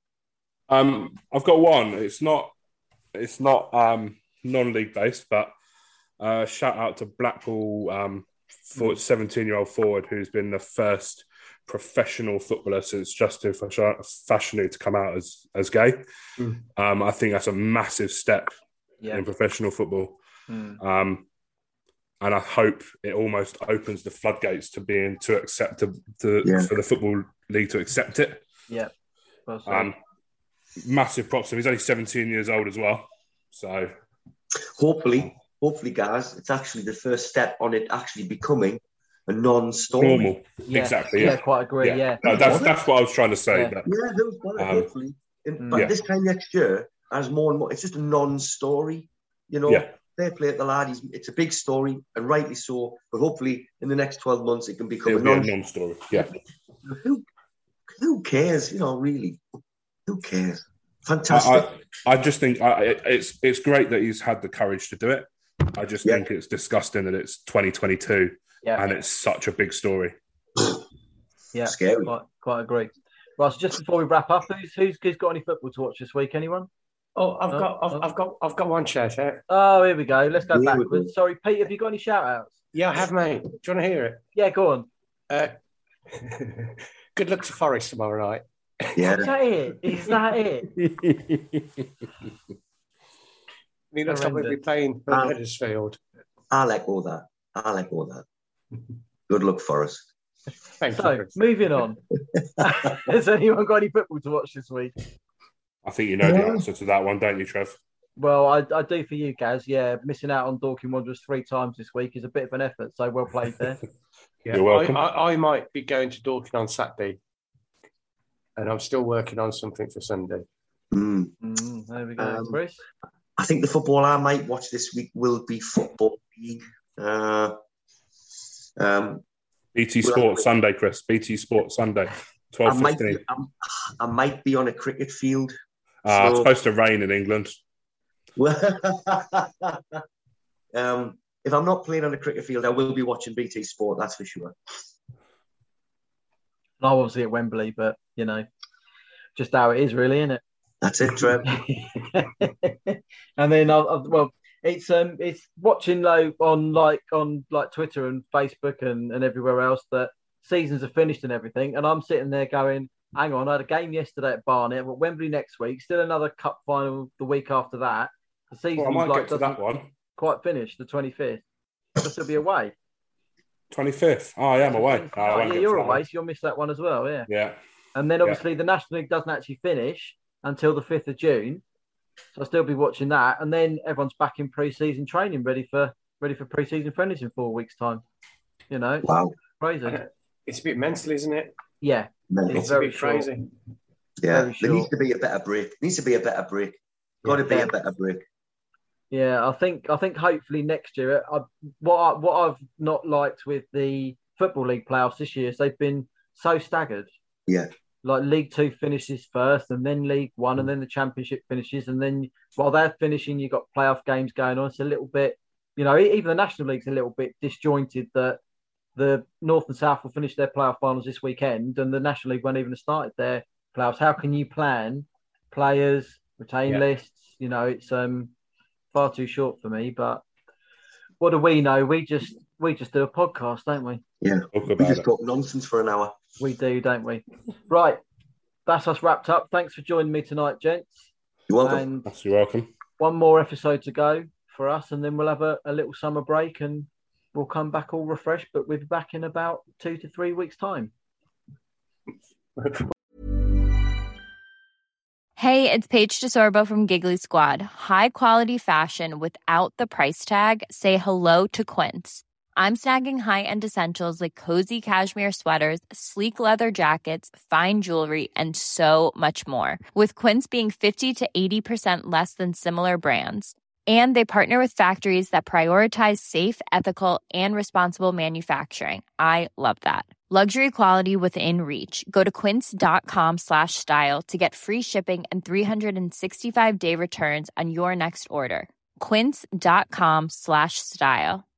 Um, I've got one. It's not it's not um, non-league based, but uh, shout out to Blackpool um, for seventeen-year-old forward who's been the first professional footballer since Justin Fashanu to come out as as gay. Mm. Um, I think that's a massive step yeah. in professional football. Mm. Um, and I hope it almost opens the floodgates to being to accept to, to yeah. for the football league to accept it. Yeah. Well, um, massive props to him. He's only seventeen years old as well. So hopefully, hopefully, guys, it's actually the first step on it actually becoming a non-story. Normal. Yeah. Exactly. Yeah. yeah, quite agree. Yeah. yeah. No, that's that's what I was trying to say. Yeah, that, yeah those well, um, hopefully. In, but yeah. this time next year, as more and more, it's just a non-story. You know, yeah. fair play at the lad. He's, it's a big story, and rightly so. But hopefully, in the next twelve months, it can become It'll a, be non- a non-story. Yeah. Who, who cares? You know, really, who cares? Fantastic. I, I, I just think I, it's it's great that he's had the courage to do it. I just yeah. think it's disgusting that it's twenty twenty-two yeah. and it's such a big story. Yeah, scary. Quite, quite agree. Right, so just before we wrap up, who's who's, who's got any football to watch this week? Anyone? Oh, I've oh, got, I've, oh. I've got, I've got one shout out. Oh, here we go. Let's go here backwards. Sorry, Pete, have you got any shout outs? Yeah, I have, mate. Do you want to hear it? Yeah, go on. Uh, good luck to Forest tomorrow night. Yeah. Is that it? Is that it? It looks like we'll be playing at Huddersfield. I like all that. I like all that. Good luck, Forest. Thank so, you. moving on. Has anyone got any football to watch this week? I think you know yeah. the answer to that one, don't you, Trev? Well, I, I do for you, Gaz. Yeah, missing out on Dorking Wanderers three times this week is a bit of an effort. So well played there. Yeah, You're welcome. I, I, I might be going to Dorking on Saturday, and I'm still working on something for Sunday. Mm. Mm, there we go, um, Chris. I think the football I might watch this week will be Football League. Uh, um, B T Sport Sunday, Chris. B T Sport Sunday, twelve fifteen. I might be on a cricket field. Uh, so... It's supposed to rain in England. um, if I'm not playing on a cricket field, I will be watching B T Sport, that's for sure. I'm obviously at Wembley, but, you know, just how it is really, isn't it? That's it, Trev. And then, I've, I've, well, it's um, it's watching low on like on like Twitter and Facebook and, and everywhere else that seasons are finished and everything, and I'm sitting there going, hang on, I had a game yesterday at Barnet, I've got Wembley next week, still another cup final the week after that. The season well, I might like, get to that one. Quite finished, the twenty-fifth. I'll still be away. twenty-fifth. Oh, I am away. Oh, oh, yeah, you're away, so you'll miss that one as well. Yeah. Yeah. And then obviously yeah. the National League doesn't actually finish until the fifth of June. So I'll still be watching that. And then everyone's back in pre-season training, ready for ready for pre-season friendlies in four weeks' time. You know? Wow. Crazy. It's a bit mental, isn't it? Yeah. Mental. It's a bit crazy. Yeah. There short. needs to be a better break. There needs to be a better break. Got to yeah. be a better break. Yeah, I think I think hopefully next year. I, what I, what I've not liked with the Football League playoffs this year is they've been so staggered. Yeah. Like League Two finishes first, and then League One, and then the Championship finishes, and then while they're finishing, you've got playoff games going on. It's a little bit, you know, even the National League's a little bit disjointed. That the North and South will finish their playoff finals this weekend, and the National League won't even have started their playoffs. How can you plan players, retain yeah. lists? You know, it's um far too short for me. But what do we know? We just we just do a podcast, don't we? Yeah, we just talk nonsense for an hour. We do, don't we? Right. That's us wrapped up. Thanks for joining me tonight, gents. You're welcome. And That's you're welcome. One more episode to go for us, and then we'll have a, a little summer break and we'll come back all refreshed, but we'll be back in about two to three weeks' time. Hey, it's Paige DeSorbo from Giggly Squad. High quality fashion without the price tag. Say hello to Quince. I'm snagging high-end essentials like cozy cashmere sweaters, sleek leather jackets, fine jewelry, and so much more. With Quince being fifty to eighty percent less than similar brands. And they partner with factories that prioritize safe, ethical, and responsible manufacturing. I love that. Luxury quality within reach. Go to quince.com slash style to get free shipping and three sixty-five day returns on your next order. Quince.com slash style.